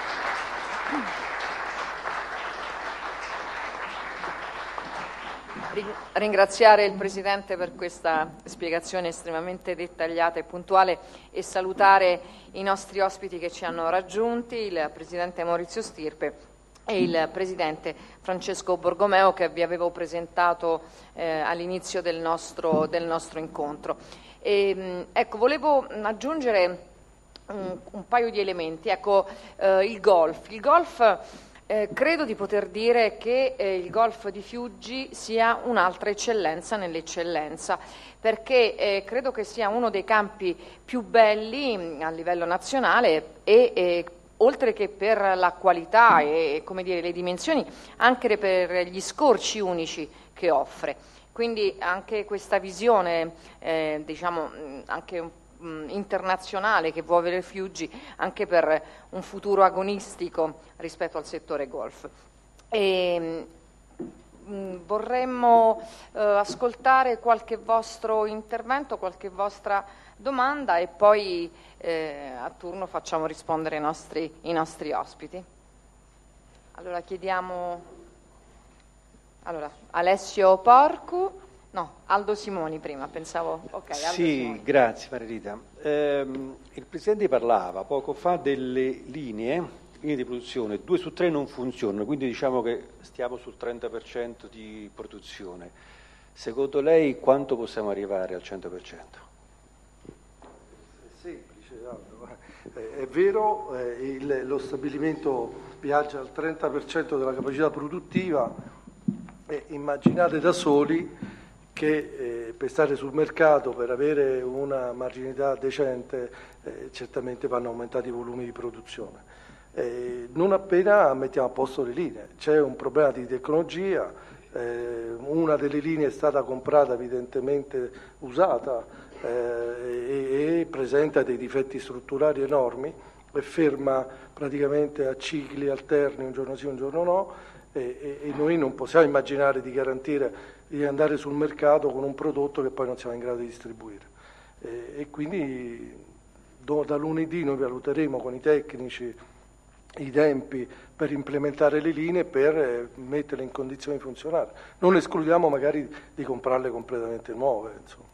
ringraziare il Presidente per questa spiegazione estremamente dettagliata e puntuale e salutare i nostri ospiti che ci hanno raggiunti, il Presidente Maurizio Stirpe e il Presidente Francesco Borgomeo, che vi avevo presentato eh, all'inizio del nostro, del nostro incontro. E, mh, ecco, volevo aggiungere un, un paio di elementi. Ecco, eh, il golf. Il golf eh, credo di poter dire che eh, il golf di Fiuggi sia un'altra eccellenza nell'eccellenza, perché eh, credo che sia uno dei campi più belli mh, a livello nazionale e eh, oltre che per la qualità e come dire, le dimensioni, anche per gli scorci unici che offre. Quindi anche questa visione, eh, diciamo, anche mh, internazionale che vuole avere Fiuggi, anche per un futuro agonistico rispetto al settore golf. E, mh, vorremmo eh, ascoltare qualche vostro intervento, qualche vostra domanda e poi eh, a turno facciamo rispondere i nostri, i nostri ospiti. Allora chiediamo allora, Alessio Porcu, no, Aldo Simoni prima, pensavo. Okay, Aldo sì, Simoni. Grazie Maria Rita. Eh, il Presidente parlava poco fa delle linee, linee di produzione, due su tre non funzionano, quindi diciamo che stiamo sul trenta per cento di produzione. Secondo lei quanto possiamo arrivare al cento per cento? Semplice, è vero, eh, il, lo stabilimento viaggia al trenta per cento della capacità produttiva e immaginate da soli che eh, per stare sul mercato, per avere una marginalità decente, eh, certamente vanno aumentati i volumi di produzione. Eh, non appena mettiamo a posto le linee, c'è un problema di tecnologia, eh, una delle linee è stata comprata evidentemente usata, Eh, e presenta dei difetti strutturali enormi, è ferma praticamente a cicli alterni, un giorno sì, un giorno no, e, e, e noi non possiamo immaginare di garantire di andare sul mercato con un prodotto che poi non siamo in grado di distribuire. E, e quindi do, da lunedì noi valuteremo con i tecnici i tempi per implementare le linee, per eh, metterle in condizioni di funzionare. Non escludiamo magari di comprarle completamente nuove, insomma.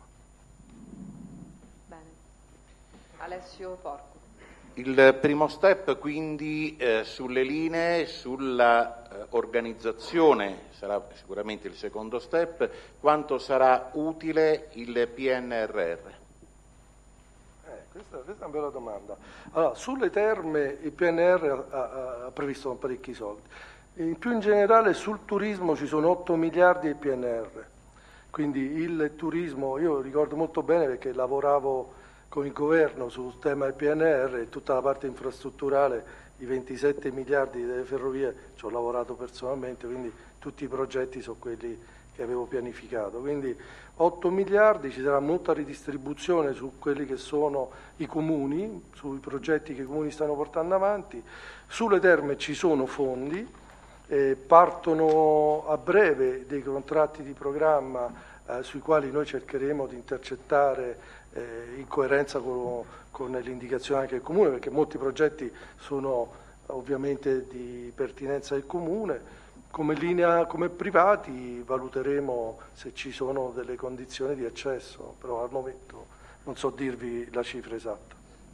Alessio Porcu. Il primo step quindi eh, sulle linee, sulla eh, organizzazione sarà sicuramente il secondo step. Quanto sarà utile il P N R R? Eh, questa, questa è una bella domanda. Allora, sulle terme il P N R R ha, ha previsto parecchi soldi. In più in generale sul turismo ci sono otto miliardi di P N R R. Quindi il turismo, io ricordo molto bene perché lavoravo con il governo sul tema del P N R R e tutta la parte infrastrutturale, i ventisette miliardi delle ferrovie, ci ho lavorato personalmente, quindi tutti i progetti sono quelli che avevo pianificato. Quindi otto miliardi, ci sarà molta ridistribuzione su quelli che sono i comuni, sui progetti che i comuni stanno portando avanti. Sulle terme ci sono fondi, eh, partono a breve dei contratti di programma eh, sui quali noi cercheremo di intercettare Eh, in coerenza con, con l'indicazione anche del Comune, perché molti progetti sono ovviamente di pertinenza del Comune. Come linea, come privati valuteremo se ci sono delle condizioni di accesso, però al momento non so dirvi la cifra esatta.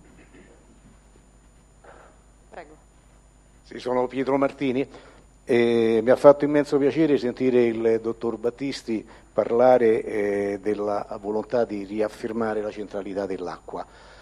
Prego. Sì, sono Pietro Martini. E mi ha fatto immenso piacere sentire il dottor Battisti parlare eh, della volontà di riaffermare la centralità dell'acqua.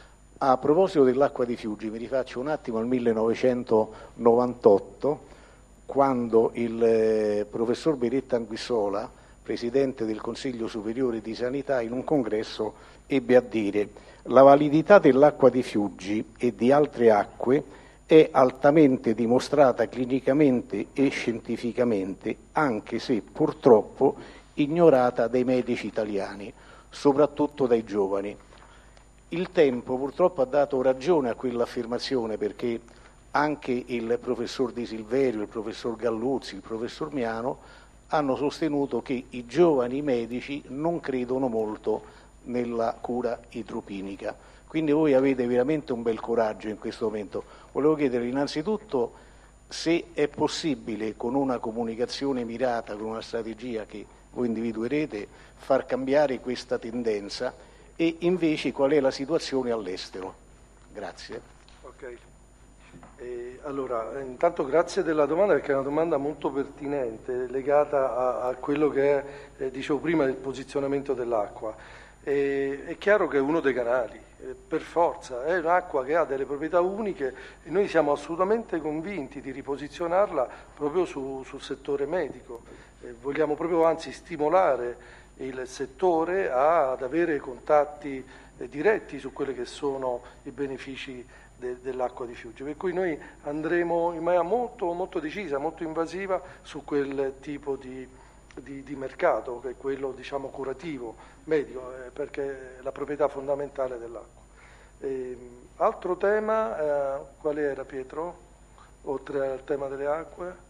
A proposito dell'acqua di Fiuggi, mi rifaccio un attimo al millenovecentonovantotto, quando il eh, professor Beretta Anguissola, presidente del Consiglio Superiore di Sanità, in un congresso ebbe a dire: la validità dell'acqua di Fiuggi e di altre acque è altamente dimostrata clinicamente e scientificamente, anche se purtroppo ignorata dai medici italiani, soprattutto dai giovani. Il tempo purtroppo ha dato ragione a quell'affermazione, perché anche il professor Di Silverio, il professor Galluzzi, il professor Miano hanno sostenuto che i giovani medici non credono molto nella cura idropinica. Quindi voi avete veramente un bel coraggio in questo momento. Volevo chiedere innanzitutto se è possibile, con una comunicazione mirata, con una strategia che voi individuerete, far cambiare questa tendenza, e invece qual è la situazione all'estero. Grazie. Ok. Eh, allora, intanto grazie della domanda, perché è una domanda molto pertinente, legata a, a quello che è, eh, dicevo prima, del posizionamento dell'acqua. Eh, è chiaro che è uno dei canali, eh, per forza, è un'acqua che ha delle proprietà uniche e noi siamo assolutamente convinti di riposizionarla proprio su, sul settore medico. Eh, vogliamo proprio anzi stimolare il settore ad avere contatti eh, diretti su quelli che sono i benefici de, dell'acqua di Fiuggi, per cui noi andremo in maniera molto, molto decisa, molto invasiva su quel tipo di, di, di mercato, che è quello, diciamo, curativo, medico, eh, perché è la proprietà fondamentale dell'acqua. Eh, altro tema, eh, quale era, Pietro, oltre al tema delle acque?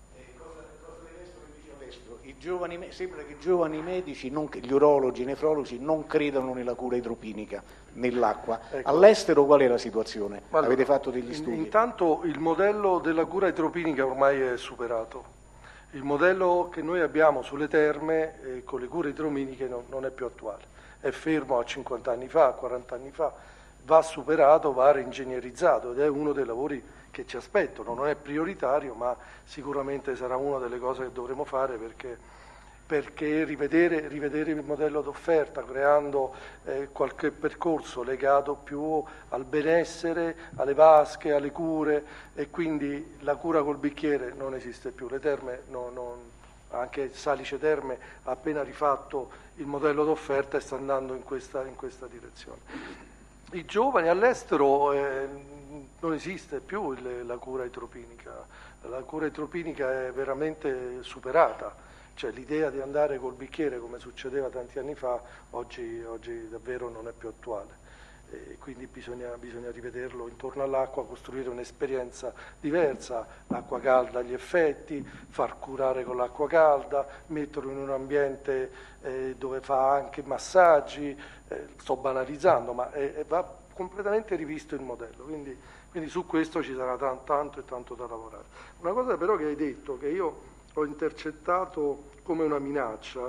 I giovani, sembra che i giovani medici, non, gli urologi, i nefrologi, non credano nella cura idropinica, nell'acqua. Ecco. All'estero qual è la situazione? Allora, avete fatto degli studi? Intanto il modello della cura idropinica ormai è superato. Il modello che noi abbiamo sulle terme eh, con le cure idroponiche non, non è più attuale. È fermo a cinquanta anni fa, a quaranta anni fa, va superato, va reingegnerizzato ed è uno dei lavori che ci aspettano. Non è prioritario, ma sicuramente sarà una delle cose che dovremo fare, perché, perché rivedere, rivedere il modello d'offerta, creando eh, qualche percorso legato più al benessere, alle vasche, alle cure, e quindi la cura col bicchiere non esiste più. Le terme, no, non, anche Salice Terme ha appena rifatto il modello d'offerta e sta andando in questa, in questa direzione. I giovani all'estero eh, non esiste più il, la cura idropinica, la cura idropinica è veramente superata, cioè l'idea di andare col bicchiere come succedeva tanti anni fa oggi, oggi davvero non è più attuale, e quindi bisogna, bisogna rivederlo intorno all'acqua, costruire un'esperienza diversa, l'acqua calda agli effetti, far curare con l'acqua calda, metterlo in un ambiente eh, dove fa anche massaggi, eh, sto banalizzando, ma è, è, va completamente rivisto il modello, quindi, quindi su questo ci sarà tanto, tanto e tanto da lavorare. Una cosa però che hai detto, che io ho intercettato come una minaccia,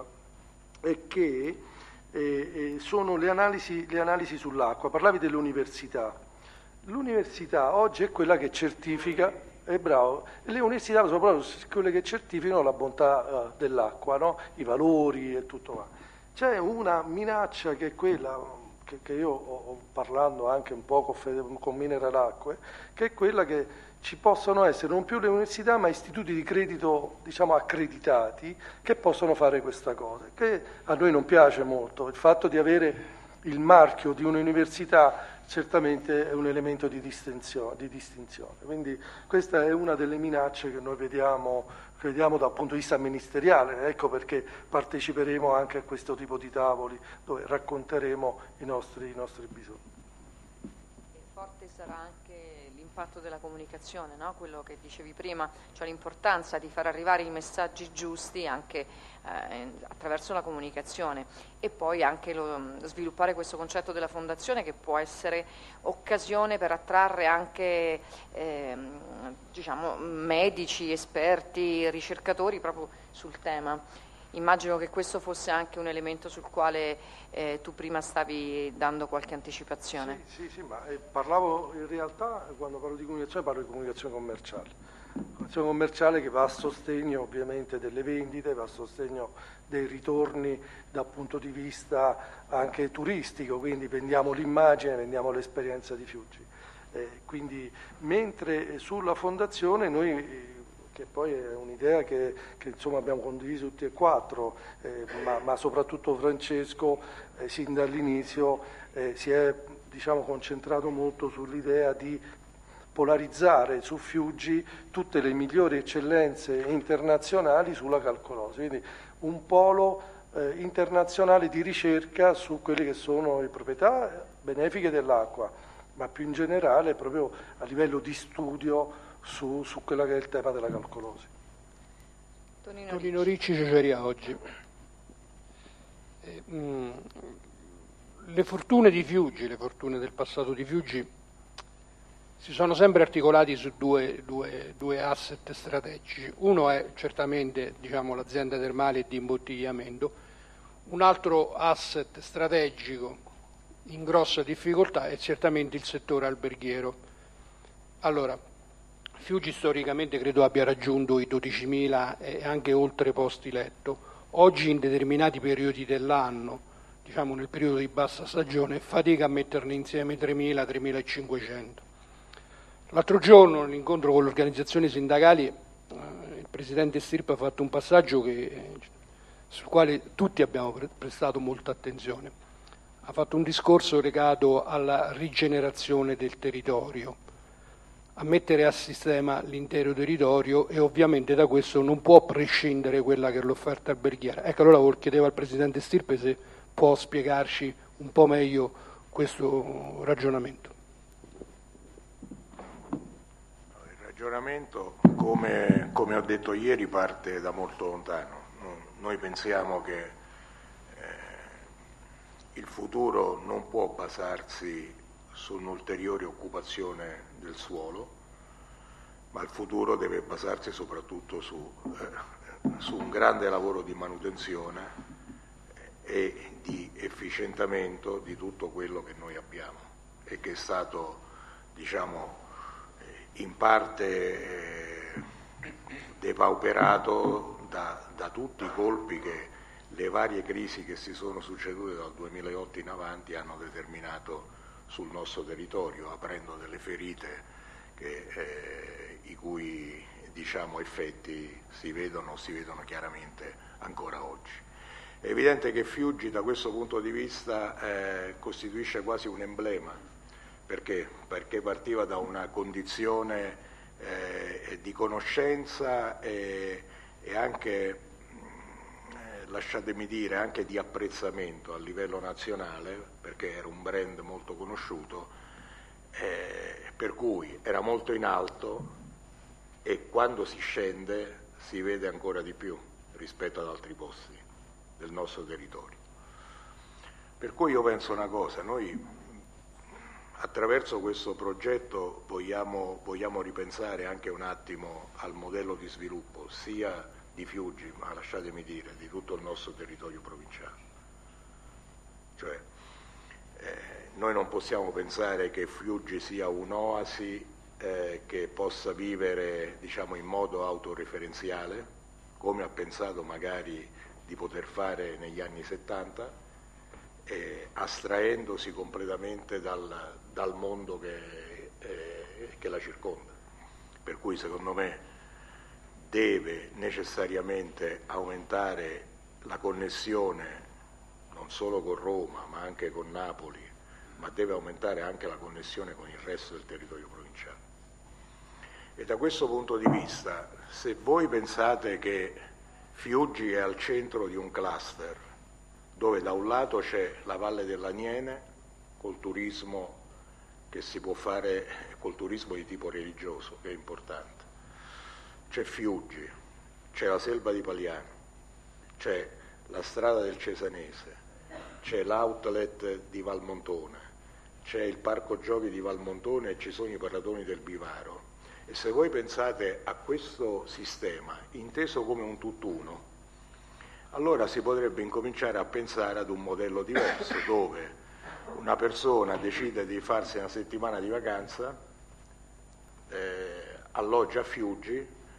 è che eh, eh, sono le analisi, le analisi sull'acqua. Parlavi dell'università. L'università oggi è quella che certifica, è bravo, le università sono proprio quelle che certificano la bontà uh, dell'acqua, no? I valori e tutto qua. C'è una minaccia che è quella, che, che io ho, ho parlando anche un po' con, con Mineralacque, che è quella che ci possono essere non più le università ma istituti di credito, diciamo, accreditati, che possono fare questa cosa, che a noi non piace molto. Il fatto di avere il marchio di un'università certamente è un elemento di distinzione, di distinzione. Quindi questa è una delle minacce che noi vediamo, che vediamo dal punto di vista ministeriale, ecco perché parteciperemo anche a questo tipo di tavoli dove racconteremo i nostri, i nostri bisogni. Forte sarà anche l'impatto della comunicazione, no? Quello che dicevi prima, cioè l'importanza di far arrivare i messaggi giusti anche eh, attraverso la comunicazione, e poi anche lo, sviluppare questo concetto della fondazione, che può essere occasione per attrarre anche eh, diciamo, medici, esperti, ricercatori proprio sul tema. Immagino che questo fosse anche un elemento sul quale eh, tu prima stavi dando qualche anticipazione. Sì, sì, sì, ma eh, parlavo in realtà, quando parlo di comunicazione, parlo di comunicazione commerciale. un'azione commerciale che va a sostegno ovviamente delle vendite, va a sostegno dei ritorni dal punto di vista anche turistico, quindi vendiamo l'immagine, vendiamo l'esperienza di Fiuggi. Eh, quindi mentre sulla fondazione noi, che poi è un'idea che, che insomma abbiamo condiviso tutti e quattro, eh, ma, ma soprattutto Francesco eh, sin dall'inizio eh, si è diciamo, concentrato molto sull'idea di polarizzare su Fiuggi tutte le migliori eccellenze internazionali sulla calcolosi, quindi un polo eh, internazionale di ricerca su quelle che sono le proprietà benefiche dell'acqua, ma più in generale proprio a livello di studio su, su quello che è il tema della calcolosi. Tonino, Tonino Ricci, Ceceria Oggi. Eh, mh, le fortune di Fiuggi, le fortune del passato di Fiuggi si sono sempre articolati su due, due, due asset strategici. Uno è certamente diciamo, l'azienda termale di imbottigliamento, un altro asset strategico in grossa difficoltà è certamente il settore alberghiero. Allora, Fiuggi storicamente credo abbia raggiunto i dodicimila e anche oltre posti letto. Oggi in determinati periodi dell'anno, diciamo nel periodo di bassa stagione, fatica a metterne insieme tremila tremilacinquecento. L'altro giorno, nell'incontro con le organizzazioni sindacali, eh, il Presidente Stirpe ha fatto un passaggio che, sul quale tutti abbiamo pre- prestato molta attenzione. Ha fatto un discorso legato alla rigenerazione del territorio, a mettere a sistema l'intero territorio e ovviamente da questo non può prescindere quella che è l'offerta alberghiera. Ecco, allora chiedevo al Presidente Stirpe se può spiegarci un po' meglio questo ragionamento. Il ragionamento, come, come ho detto ieri, parte da molto lontano. Noi pensiamo che eh, il futuro non può basarsi su un'ulteriore occupazione del suolo, ma il futuro deve basarsi soprattutto su, eh, su un grande lavoro di manutenzione e di efficientamento di tutto quello che noi abbiamo e che è stato, diciamo, in parte eh, depauperato da, da tutti i colpi che le varie crisi che si sono succedute dal duemilaotto in avanti hanno determinato sul nostro territorio, aprendo delle ferite che, eh, i cui diciamo, effetti si vedono, si vedono chiaramente ancora oggi. È evidente che Fiuggi da questo punto di vista eh, costituisce quasi un emblema. Perché? Perché partiva da una condizione eh, di conoscenza e, e anche, eh, lasciatemi dire, anche di apprezzamento a livello nazionale, perché era un brand molto conosciuto, eh, per cui era molto in alto e quando si scende si vede ancora di più rispetto ad altri posti del nostro territorio. Per cui io penso una cosa, noi attraverso questo progetto vogliamo, vogliamo ripensare anche un attimo al modello di sviluppo sia di Fiuggi, ma lasciatemi dire di tutto il nostro territorio provinciale. Cioè, eh, noi non possiamo pensare che Fiuggi sia un'oasi eh, che possa vivere, diciamo, in modo autoreferenziale, come ha pensato magari di poter fare negli anni settanta, Eh, astraendosi completamente dal, dal mondo che, eh, che la circonda. Per cui secondo me deve necessariamente aumentare la connessione non solo con Roma ma anche con Napoli, ma deve aumentare anche la connessione con il resto del territorio provinciale. E da questo punto di vista, se voi pensate che Fiuggi è al centro di un cluster dove da un lato c'è la Valle dell'Aniene col turismo che si può fare, col turismo di tipo religioso, che è importante, c'è Fiuggi, c'è la Selva di Paliano, c'è la strada del Cesanese, c'è l'outlet di Valmontone, c'è il parco giochi di Valmontone e ci sono i paradoni del Bivaro. E se voi pensate a questo sistema inteso come un tutt'uno, allora si potrebbe incominciare a pensare ad un modello diverso dove una persona decide di farsi una settimana di vacanza, eh, alloggia a Fiuggi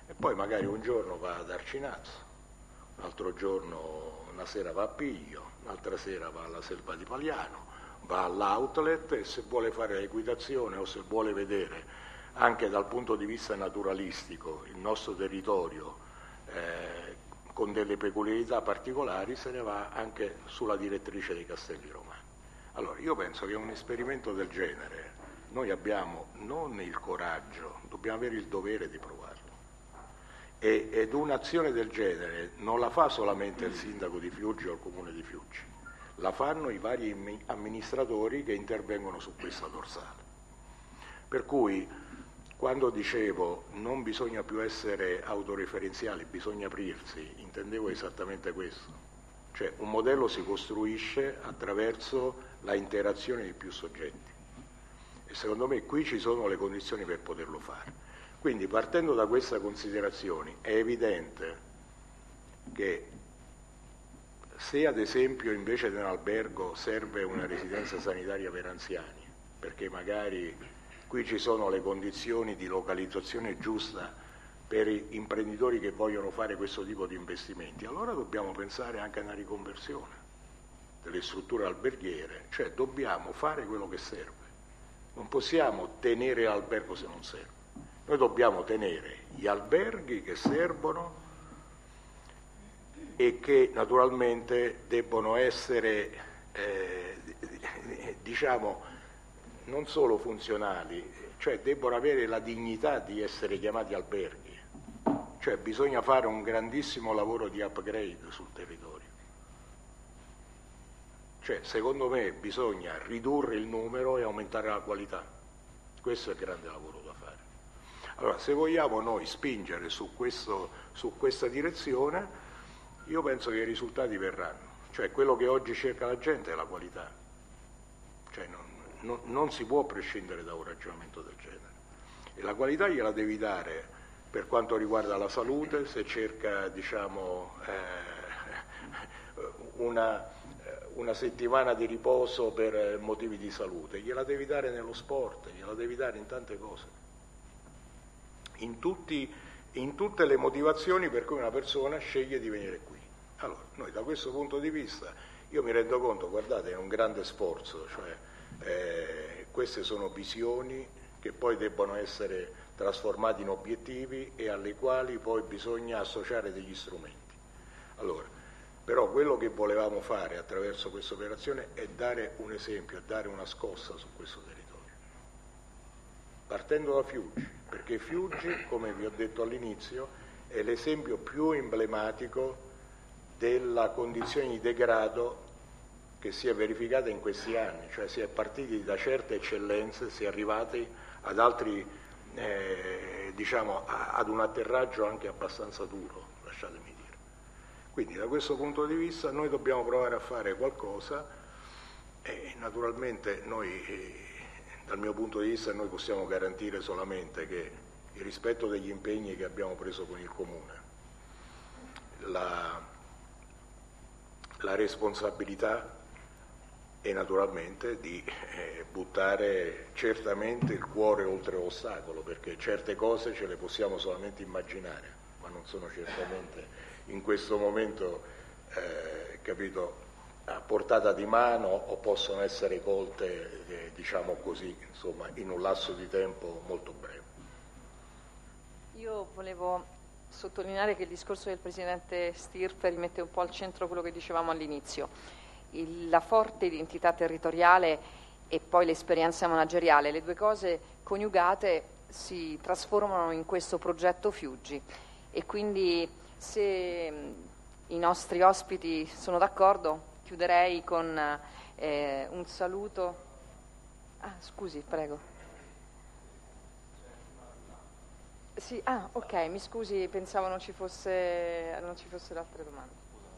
e poi magari un giorno va ad Arcinazzo, un altro giorno, una sera va a Piglio, un'altra sera va alla Selva di Paliano, va all'outlet e se vuole fare l'equitazione o se vuole vedere anche dal punto di vista naturalistico il nostro territorio eh, con delle peculiarità particolari, se ne va anche sulla direttrice dei Castelli Romani. Allora io penso che un esperimento del genere noi abbiamo non il coraggio, dobbiamo avere il dovere di provarlo, e, ed un'azione del genere non la fa solamente il sindaco di Fiuggi o il comune di Fiuggi, la fanno i vari amministratori che intervengono su questa dorsale. Per cui quando dicevo non bisogna più essere autoreferenziali, bisogna aprirsi, intendevo esattamente questo. Cioè un modello si costruisce attraverso la interazione di più soggetti e secondo me qui ci sono le condizioni per poterlo fare. Quindi partendo da queste considerazioni è evidente che se ad esempio invece di un albergo serve una residenza sanitaria per anziani, perché magari qui ci sono le condizioni di localizzazione giusta per gli imprenditori che vogliono fare questo tipo di investimenti, allora dobbiamo pensare anche a una riconversione delle strutture alberghiere, cioè dobbiamo fare quello che serve. Non possiamo tenere l'albergo se non serve. Noi dobbiamo tenere gli alberghi che servono e che naturalmente debbono essere, eh, diciamo, non solo funzionali, cioè debbono avere la dignità di essere chiamati alberghi, cioè bisogna fare un grandissimo lavoro di upgrade sul territorio, cioè secondo me bisogna ridurre il numero e aumentare la qualità, questo è il grande lavoro da fare. Allora se vogliamo noi spingere su, questo, su questa direzione, io penso che i risultati verranno, cioè quello che oggi cerca la gente è la qualità, cioè non Non, non si può prescindere da un ragionamento del genere e la qualità gliela devi dare per quanto riguarda la salute, se cerca diciamo eh, una, una settimana di riposo per motivi di salute, gliela devi dare nello sport, gliela devi dare in tante cose, in, tutti, in tutte le motivazioni per cui una persona sceglie di venire qui. Allora noi da questo punto di vista io mi rendo conto, guardate, è un grande sforzo, cioè Eh, queste sono visioni che poi debbono essere trasformate in obiettivi e alle quali poi bisogna associare degli strumenti. Allora, però quello che volevamo fare attraverso questa operazione è dare un esempio, è dare una scossa su questo territorio, partendo da Fiuggi, perché Fiuggi, come vi ho detto all'inizio, è l'esempio più emblematico della condizione di degrado che si è verificata in questi anni, cioè si è partiti da certe eccellenze, si è arrivati ad altri, eh, diciamo, a, ad un atterraggio anche abbastanza duro, lasciatemi dire. Quindi da questo punto di vista noi dobbiamo provare a fare qualcosa e naturalmente noi, eh, dal mio punto di vista, noi possiamo garantire solamente che il rispetto degli impegni che abbiamo preso con il Comune, la, la responsabilità e naturalmente di eh, buttare certamente il cuore oltre l'ostacolo, perché certe cose ce le possiamo solamente immaginare, ma non sono certamente in questo momento eh, capito, a portata di mano o possono essere colte eh, diciamo così, insomma, in un lasso di tempo molto breve. Io volevo sottolineare che il discorso del Presidente Stirpe rimette un po' al centro quello che dicevamo all'inizio. Il, la forte identità territoriale e poi l'esperienza manageriale, le due cose coniugate si trasformano in questo progetto Fiuggi e quindi se mh, i nostri ospiti sono d'accordo chiuderei con eh, un saluto. Ah, scusi, prego. Sì, ah, ok, mi scusi, pensavo non ci fosse, non ci fossero altre domande.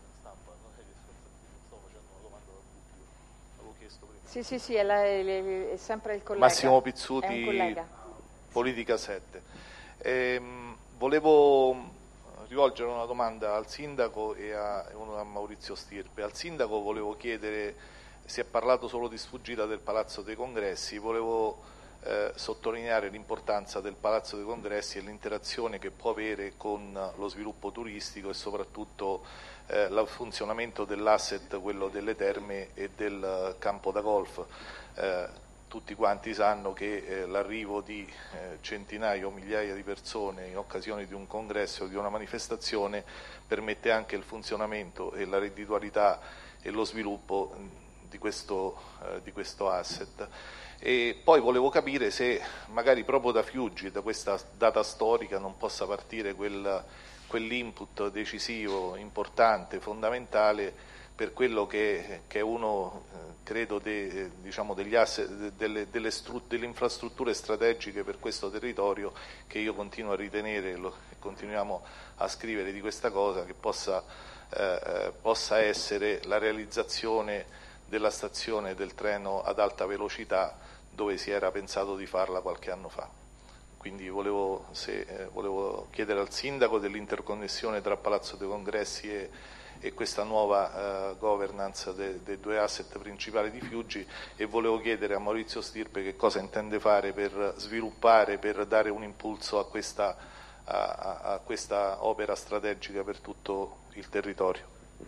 Sì, sì, sì, è, la, è, è sempre il collega. Massimo Pizzuti, Politica sette. Ehm, volevo rivolgere una domanda al Sindaco e a, e una a Maurizio Stirpe. Al Sindaco volevo chiedere, si è parlato solo di sfuggita del Palazzo dei Congressi, volevo eh, sottolineare l'importanza del Palazzo dei Congressi e l'interazione che può avere con lo sviluppo turistico e soprattutto eh, il funzionamento dell'asset, quello delle terme e del campo da golf. Eh, tutti quanti sanno che eh, l'arrivo di eh, centinaia o migliaia di persone in occasione di un congresso o di una manifestazione permette anche il funzionamento e la redditualità e lo sviluppo mh, di, questo, eh, di questo asset. E poi volevo capire se magari proprio da Fiuggi, da questa data storica, non possa partire quel, quell'input decisivo, importante, fondamentale per quello che, che è uno, eh, credo, de, diciamo degli asset, de, delle, delle, delle infrastrutture strategiche per questo territorio, che io continuo a ritenere, lo, e continuiamo a scrivere di questa cosa, che possa, eh, possa essere la realizzazione della stazione del treno ad alta velocità, dove si era pensato di farla qualche anno fa. Quindi volevo, se, eh, volevo chiedere al Sindaco dell'interconnessione tra Palazzo dei Congressi e e questa nuova uh, governance dei de due asset principali di Fiuggi, e volevo chiedere a Maurizio Stirpe che cosa intende fare per sviluppare, per dare un impulso a questa, a, a questa opera strategica per tutto il territorio.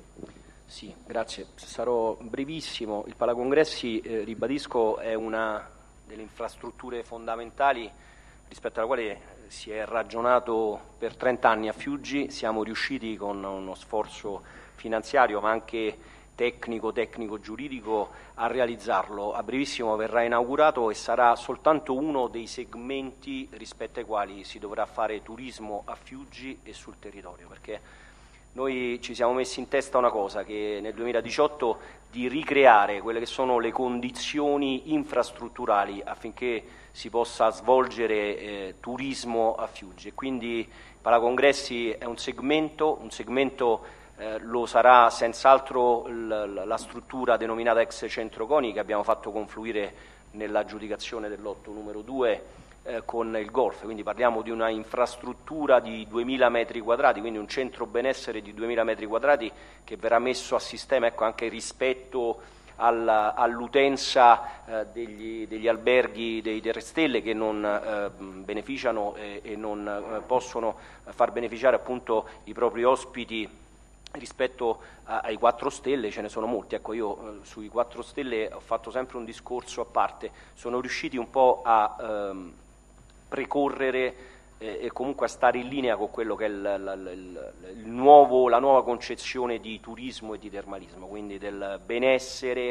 Sì, grazie. Sarò brevissimo. Il Palacongressi, eh, ribadisco, è una delle infrastrutture fondamentali rispetto alla quale si è ragionato per trenta anni a Fiuggi. Siamo riusciti con uno sforzo finanziario ma anche tecnico, tecnico-giuridico a realizzarlo. A brevissimo verrà inaugurato e sarà soltanto uno dei segmenti rispetto ai quali si dovrà fare turismo a Fiuggi e sul territorio, perché noi ci siamo messi in testa una cosa, che nel duemiladiciotto di ricreare quelle che sono le condizioni infrastrutturali affinché si possa svolgere eh, turismo a Fiuggi, e quindi Palacongressi è un segmento, un segmento eh, lo sarà senz'altro l- la struttura denominata ex Centro CONI, che abbiamo fatto confluire nell'aggiudicazione del lotto numero due eh, con il golf, quindi parliamo di una infrastruttura di duemila metri quadrati, quindi un centro benessere di duemila metri quadrati che verrà messo a sistema, ecco, anche rispetto alla, all'utenza eh, degli, degli alberghi dei Tre Stelle, che non eh, beneficiano e, e non eh, possono far beneficiare appunto i propri ospiti. Rispetto a, ai quattro stelle ce ne sono molti, ecco, io eh, sui quattro stelle ho fatto sempre un discorso a parte. Sono riusciti un po' a ehm, precorrere eh, e comunque a stare in linea con quello che è il, il, il, il nuovo, la nuova concezione di turismo e di termalismo, quindi del benessere,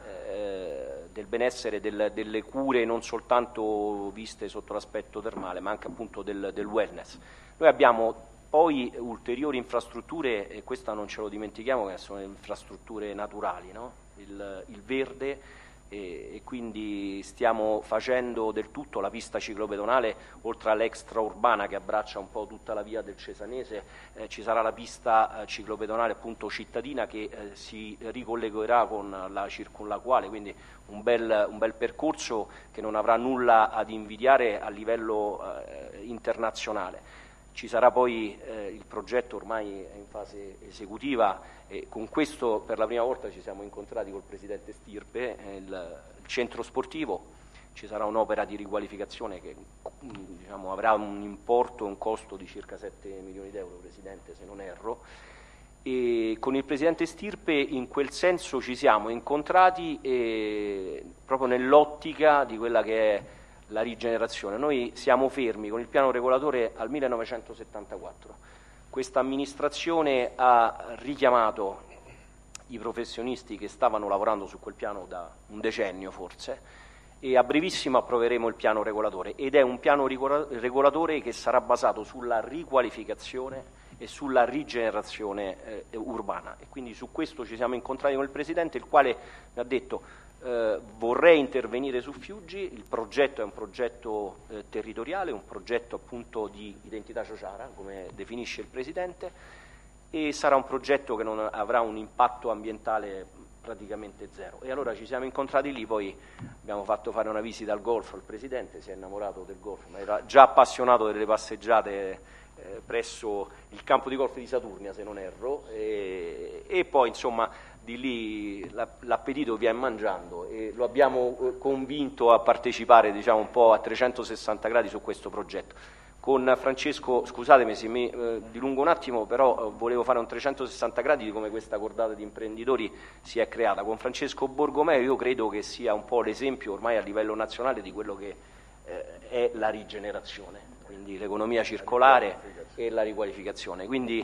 eh, del benessere del, delle cure non soltanto viste sotto l'aspetto termale, ma anche appunto del, del wellness. Noi abbiamo poi ulteriori infrastrutture, e questa non ce lo dimentichiamo, che sono infrastrutture naturali, no? il, il verde, e, e quindi stiamo facendo del tutto la pista ciclopedonale, oltre all'extraurbana che abbraccia un po' tutta la via del Cesanese, eh, ci sarà la pista eh, ciclopedonale appunto cittadina che eh, si ricollegherà con la circunlacuale, quindi un bel, un bel percorso che non avrà nulla ad invidiare a livello eh, internazionale. Ci sarà poi eh, il progetto, ormai è in fase esecutiva, e con questo per la prima volta ci siamo incontrati col Presidente Stirpe, eh, il, il centro sportivo. Ci sarà un'opera di riqualificazione che diciamo, avrà un importo, un costo di circa sette milioni di euro, Presidente, se non erro, e con il Presidente Stirpe in quel senso ci siamo incontrati eh, proprio nell'ottica di quella che è la rigenerazione. Noi siamo fermi con il piano regolatore al millenovecentosettantaquattro. Questa amministrazione ha richiamato i professionisti che stavano lavorando su quel piano da un decennio forse, e a brevissimo approveremo il piano regolatore, ed è un piano regolatore che sarà basato sulla riqualificazione e sulla rigenerazione eh, urbana, e quindi su questo ci siamo incontrati con il Presidente, il quale mi ha detto Eh, vorrei intervenire su Fiuggi. Il progetto è un progetto eh, territoriale, un progetto appunto di identità sociale, come definisce il Presidente, e sarà un progetto che non avrà un impatto ambientale praticamente zero. E allora ci siamo incontrati lì, poi abbiamo fatto fare una visita al golf al Presidente, si è innamorato del golf, ma era già appassionato delle passeggiate eh, presso il campo di golf di Saturnia, se non erro, e, e poi insomma di lì l'appetito viene mangiando e lo abbiamo convinto a partecipare, diciamo, un po' a trecentosessanta gradi su questo progetto. Con Francesco, scusatemi se mi eh, dilungo un attimo, però eh, volevo fare un trecentosessanta gradi di come questa cordata di imprenditori si è creata. Con Francesco Borgomeo io credo che sia un po' l'esempio ormai a livello nazionale di quello che eh, è la rigenerazione, quindi l'economia circolare e la riqualificazione. Quindi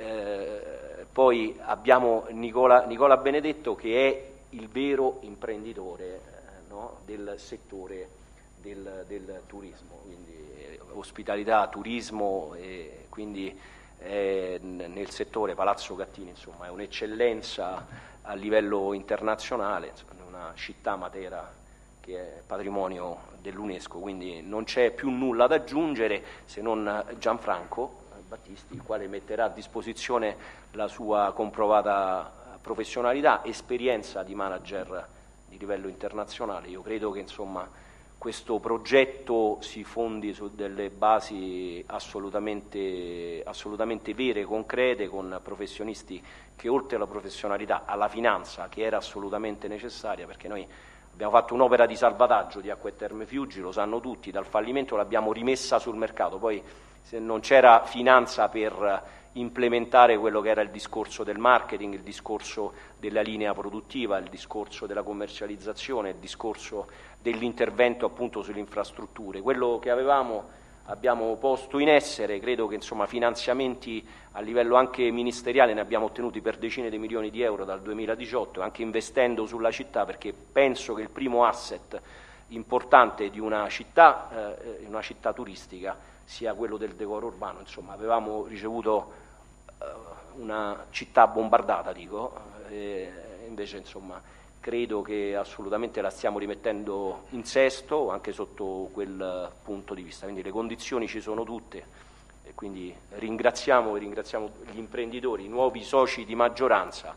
eh, poi abbiamo Nicola, Nicola Benedetto, che è il vero imprenditore eh, no, del settore del, del turismo, quindi eh, ospitalità, turismo, e quindi eh, nel settore Palazzo Cattini, insomma, è un'eccellenza a livello internazionale, insomma, una città, Matera, che è patrimonio dell'UNESCO, quindi non c'è più nulla da aggiungere se non Gianfranco Battisti, il quale metterà a disposizione la sua comprovata professionalità, esperienza di manager di livello internazionale. Io credo che, insomma, questo progetto si fondi su delle basi assolutamente, assolutamente vere, concrete, con professionisti che, oltre alla professionalità, alla finanza, che era assolutamente necessaria, perché noi abbiamo fatto un'opera di salvataggio di Acque Terme Fiuggi, lo sanno tutti, dal fallimento l'abbiamo rimessa sul mercato, poi se non c'era finanza per implementare quello che era il discorso del marketing, il discorso della linea produttiva, il discorso della commercializzazione, il discorso dell'intervento appunto sulle infrastrutture. Quello che avevamo abbiamo posto in essere, credo che, insomma, finanziamenti a livello anche ministeriale ne abbiamo ottenuti per decine di milioni di euro dal duemiladiciotto, anche investendo sulla città, perché penso che il primo asset importante di una città, eh, una città turistica, sia quello del decoro urbano. Insomma, avevamo ricevuto eh, una città bombardata, dico, e invece, insomma, credo che assolutamente la stiamo rimettendo in sesto anche sotto quel punto di vista, quindi le condizioni ci sono tutte, e quindi ringraziamo, ringraziamo gli imprenditori, i nuovi soci di maggioranza,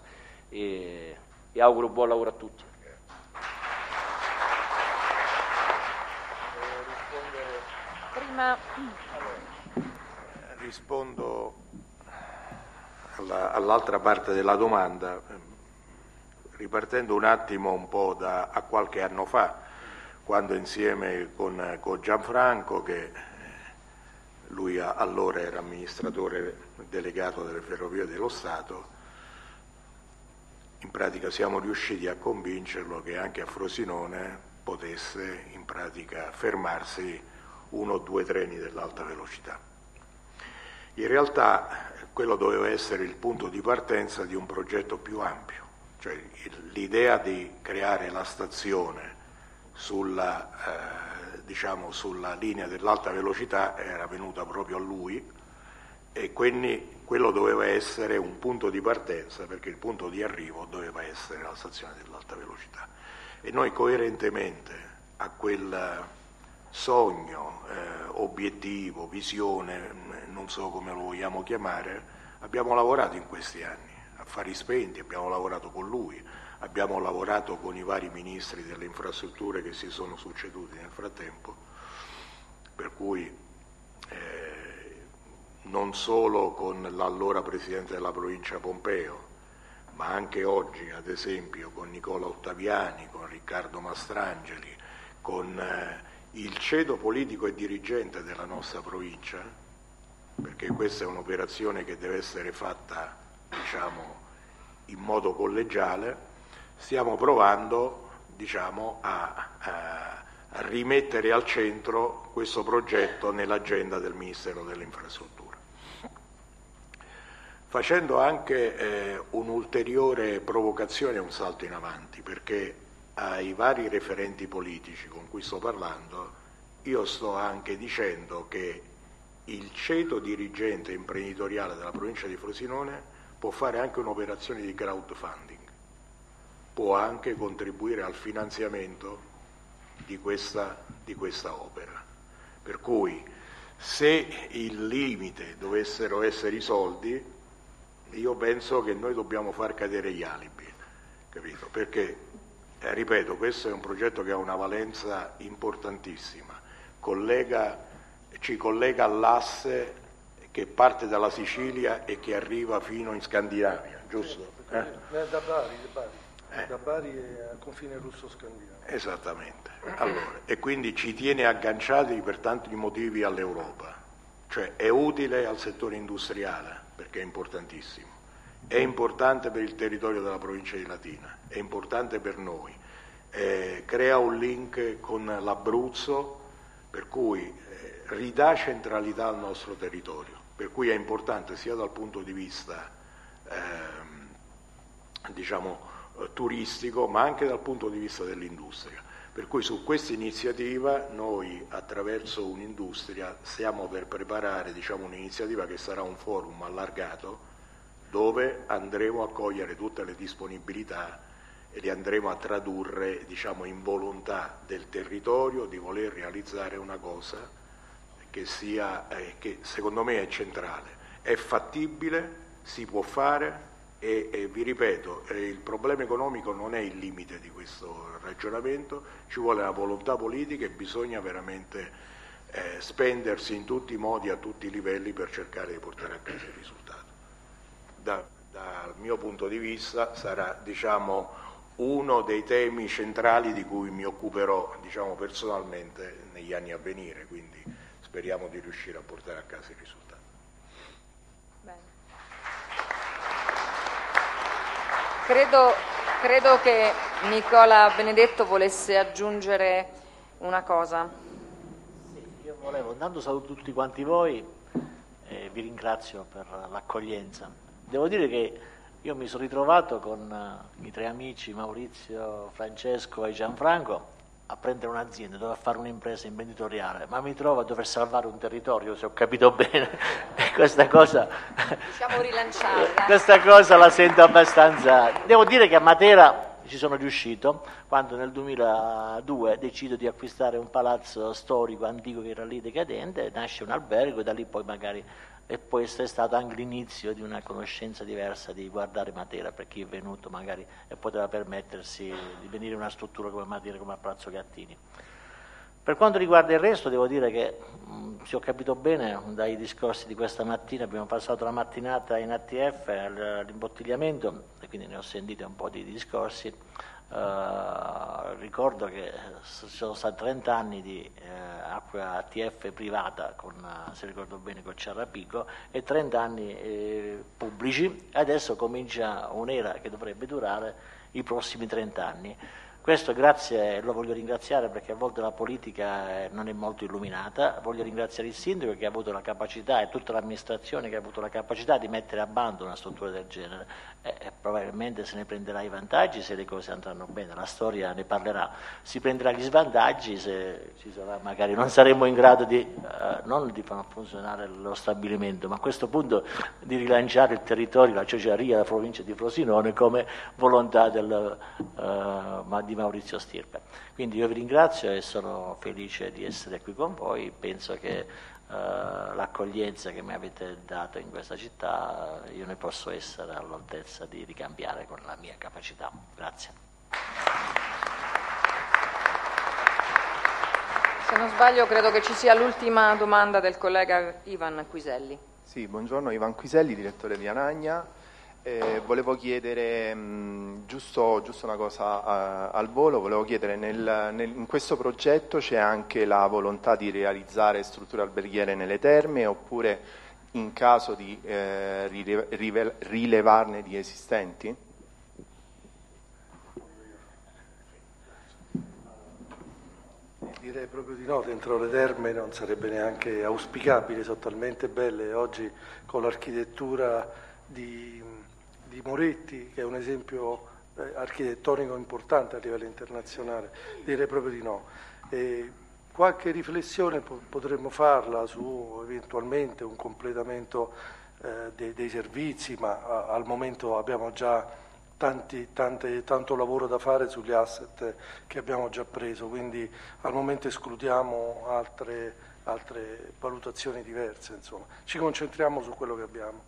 e, e auguro buon lavoro a tutti. Prima... Rispondo alla, all'altra parte della domanda, ripartendo un attimo un po' da a qualche anno fa, quando insieme con, con Gianfranco, che lui a, allora era amministratore delegato delle Ferrovie dello Stato, in pratica siamo riusciti a convincerlo che anche a Frosinone potesse in pratica fermarsi uno o due treni dell'alta velocità. In realtà quello doveva essere il punto di partenza di un progetto più ampio, cioè l'idea di creare la stazione sulla, eh, diciamo, sulla linea dell'alta velocità era venuta proprio a lui, e quindi quello doveva essere un punto di partenza, perché il punto di arrivo doveva essere la stazione dell'alta velocità. E noi, coerentemente a quel sogno, eh, obiettivo, visione, non so come lo vogliamo chiamare, abbiamo lavorato in questi anni, affari spenti, abbiamo lavorato con lui, abbiamo lavorato con i vari ministri delle infrastrutture che si sono succeduti nel frattempo, per cui eh, non solo con l'allora Presidente della Provincia Pompeo, ma anche oggi, ad esempio, con Nicola Ottaviani, con Riccardo Mastrangeli, con eh, il ceto politico e dirigente della nostra provincia, perché questa è un'operazione che deve essere fatta, diciamo, in modo collegiale, stiamo provando, diciamo, a, a, a rimettere al centro questo progetto nell'agenda del Ministero delle Infrastrutture, facendo anche eh, un'ulteriore provocazione e un salto in avanti, perché ai vari referenti politici con cui sto parlando, io sto anche dicendo che il ceto dirigente imprenditoriale della provincia di Frosinone può fare anche un'operazione di crowdfunding, può anche contribuire al finanziamento di questa, di questa opera. Per cui, se il limite dovessero essere i soldi, io penso che noi dobbiamo far cadere gli alibi, capito? Perché Eh, ripeto, questo è un progetto che ha una valenza importantissima, collega, ci collega all'asse che parte dalla Sicilia e che arriva fino in Scandinavia, giusto? Sì, eh? Da Bari, da Bari. Eh. Da Bari e al confine russo-scandinavo. Esattamente. Allora, e quindi ci tiene agganciati per tanti motivi all'Europa, cioè è utile al settore industriale perché è importantissimo, è importante per il territorio della provincia di Latina, è importante per noi, eh, crea un link con l'Abruzzo per cui eh, ridà centralità al nostro territorio, per cui è importante sia dal punto di vista eh, diciamo turistico, ma anche dal punto di vista dell'industria. Per cui su questa iniziativa noi, attraverso un'industria, stiamo per preparare diciamo, un'iniziativa che sarà un forum allargato dove andremo a cogliere tutte le disponibilità e le andremo a tradurre diciamo, in volontà del territorio di voler realizzare una cosa che, sia, eh, che secondo me è centrale, è fattibile, si può fare. E, e vi ripeto, eh, il problema economico non è il limite di questo ragionamento, ci vuole la volontà politica e bisogna veramente eh, spendersi in tutti i modi, a tutti i livelli per cercare di portare a casa il risultato. Da, dal mio punto di vista sarà diciamo, uno dei temi centrali di cui mi occuperò diciamo, personalmente negli anni a venire, quindi speriamo di riuscire a portare a casa il risultato. Credo, credo che Nicola Benedetto volesse aggiungere una cosa. Sì, io volevo, intanto saluto tutti quanti voi e vi ringrazio per l'accoglienza. Devo dire che io mi sono ritrovato con i tre amici Maurizio, Francesco e Gianfranco a prendere un'azienda, dovevo fare un'impresa imprenditoriale, ma mi trovo a dover salvare un territorio, se ho capito bene, e questa cosa, diciamo rilanciarla. Questa cosa la sento abbastanza. Devo dire che a Matera ci sono riuscito, quando nel duemiladue decido di acquistare un palazzo storico antico che era lì decadente, nasce un albergo e da lì poi magari e poi è stato anche l'inizio di una conoscenza diversa di guardare Matera per chi è venuto magari e poteva permettersi di venire in una struttura come Matera, come a Palazzo Gattini. Per quanto riguarda il resto devo dire che, mh, se ho capito bene dai discorsi di questa mattina, abbiamo passato la mattinata in A T F all'imbottigliamento e quindi ne ho sentiti un po' di discorsi. Uh, ricordo che ci sono stati trenta anni di eh, acqua A T F privata, con, se ricordo bene, con Ciarrapico, e trenta anni eh, pubblici. Adesso comincia un'era che dovrebbe durare i prossimi trenta anni. Questo grazie, lo voglio ringraziare perché a volte la politica non è molto illuminata, voglio ringraziare il sindaco che ha avuto la capacità e tutta l'amministrazione che ha avuto la capacità di mettere a bando una struttura del genere e, e probabilmente se ne prenderà i vantaggi se le cose andranno bene, la storia ne parlerà, si prenderà gli svantaggi se ci sarà, magari non saremo in grado di, uh, non di far funzionare lo stabilimento, ma a questo punto di rilanciare il territorio, la ciociaria, la provincia di Frosinone come volontà del uh, di Maurizio Stirpe. Quindi io vi ringrazio e sono felice di essere qui con voi, penso che uh, l'accoglienza che mi avete dato in questa città io ne posso essere all'altezza di ricambiare con la mia capacità. Grazie. Se non sbaglio credo che ci sia l'ultima domanda del collega Ivan Quiselli. Sì, buongiorno, Ivan Quiselli, direttore di Anagna. Eh, volevo chiedere mh, giusto, giusto una cosa a, al volo, volevo chiedere nel, nel, in questo progetto c'è anche la volontà di realizzare strutture alberghiere nelle terme oppure in caso di eh, rilev- rive- rilevarne di esistenti? Direi proprio di no, dentro le terme non sarebbe neanche auspicabile, sono talmente belle oggi con l'architettura di, di Moretti, che è un esempio eh, architettonico importante a livello internazionale, direi proprio di no. E qualche riflessione po- potremmo farla su eventualmente un completamento eh, dei, dei servizi, ma a, al momento abbiamo già Tanti, tante, tanto lavoro da fare sugli asset che abbiamo già preso, quindi al momento escludiamo altre, altre valutazioni diverse, insomma. Ci concentriamo su quello che abbiamo.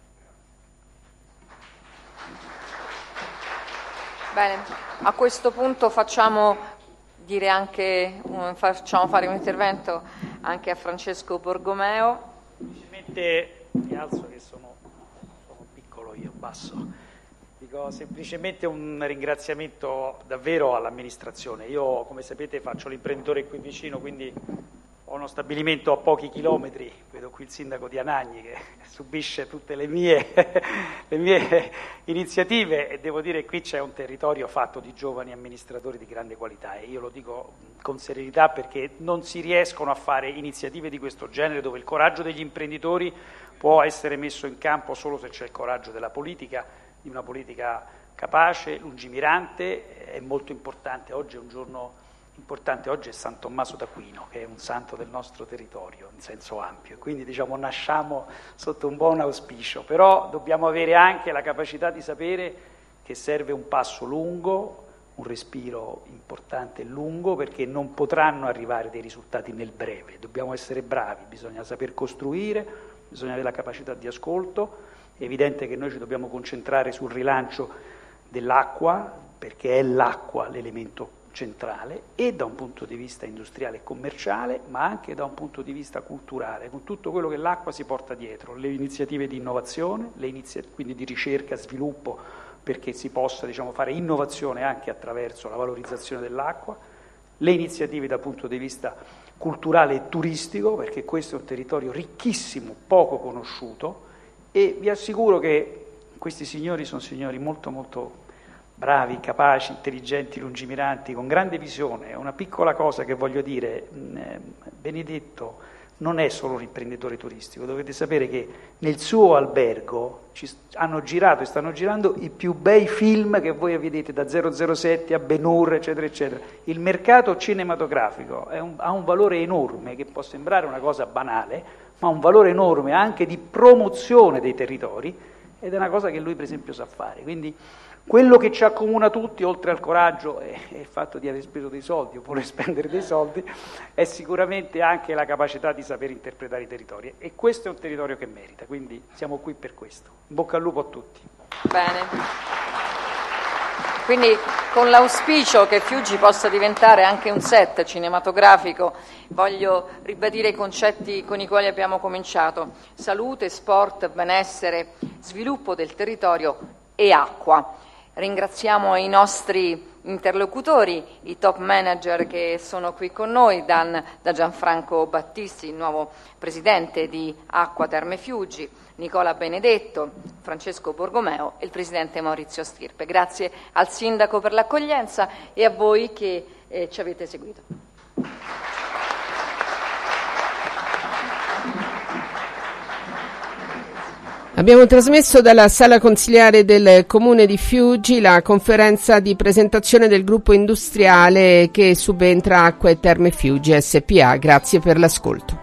Bene, a questo punto facciamo, dire anche, facciamo fare un intervento anche a Francesco Borgomeo. Semplicemente mi alzo che sono, sono piccolo io, basso. Dico semplicemente un ringraziamento davvero all'amministrazione. Io, come sapete, faccio l'imprenditore qui vicino, quindi ho uno stabilimento a pochi chilometri, vedo qui il sindaco di Anagni che subisce tutte le mie, le mie iniziative, e devo dire che qui c'è un territorio fatto di giovani amministratori di grande qualità, e io lo dico con serenità perché non si riescono a fare iniziative di questo genere dove il coraggio degli imprenditori può essere messo in campo solo se c'è il coraggio della politica, di una politica capace, lungimirante. È molto importante. Oggi è un giorno importante, oggi è San Tommaso d'Aquino, che è un santo del nostro territorio in senso ampio, quindi diciamo nasciamo sotto un buon auspicio, però dobbiamo avere anche la capacità di sapere che serve un passo lungo, un respiro importante e lungo, perché non potranno arrivare dei risultati nel breve. Dobbiamo essere bravi, bisogna saper costruire, bisogna avere la capacità di ascolto. È evidente che noi ci dobbiamo concentrare sul rilancio dell'acqua, perché è l'acqua l'elemento centrale, e da un punto di vista industriale e commerciale, ma anche da un punto di vista culturale, con tutto quello che l'acqua si porta dietro, le iniziative di innovazione, le iniziative quindi di ricerca e sviluppo, perché si possa, diciamo, fare innovazione anche attraverso la valorizzazione dell'acqua, le iniziative dal punto di vista culturale e turistico, perché questo è un territorio ricchissimo, poco conosciuto, e vi assicuro che questi signori sono signori molto molto bravi, capaci, intelligenti, lungimiranti, con grande visione. È una piccola cosa che voglio dire, Benedetto non è solo un imprenditore turistico, dovete sapere che nel suo albergo ci hanno girato e stanno girando i più bei film che voi vedete, da zero zero sette a Ben-Hur, eccetera, eccetera. Il mercato cinematografico è un, ha un valore enorme, che può sembrare una cosa banale, ma ha un valore enorme anche di promozione dei territori, ed è una cosa che lui per esempio sa fare. Quindi quello che ci accomuna tutti, oltre al coraggio e il fatto di aver speso dei soldi o voler spendere dei soldi, è sicuramente anche la capacità di saper interpretare i territori, e questo è un territorio che merita, quindi siamo qui per questo. In bocca al lupo a tutti. Bene. Quindi, con l'auspicio che Fiuggi possa diventare anche un set cinematografico, voglio ribadire i concetti con i quali abbiamo cominciato: salute, sport, benessere, sviluppo del territorio e acqua. Ringraziamo i nostri interlocutori, i top manager che sono qui con noi, Dan, da Gianfranco Battisti, il nuovo presidente di Acqua Terme Fiuggi, Nicola Benedetto, Francesco Borgomeo e il presidente Maurizio Stirpe. Grazie al sindaco per l'accoglienza e a voi che eh, ci avete seguito. Abbiamo trasmesso dalla sala consiliare del Comune di Fiuggi la conferenza di presentazione del gruppo industriale che subentra Acqua e Terme Fiuggi S P A. Grazie per l'ascolto.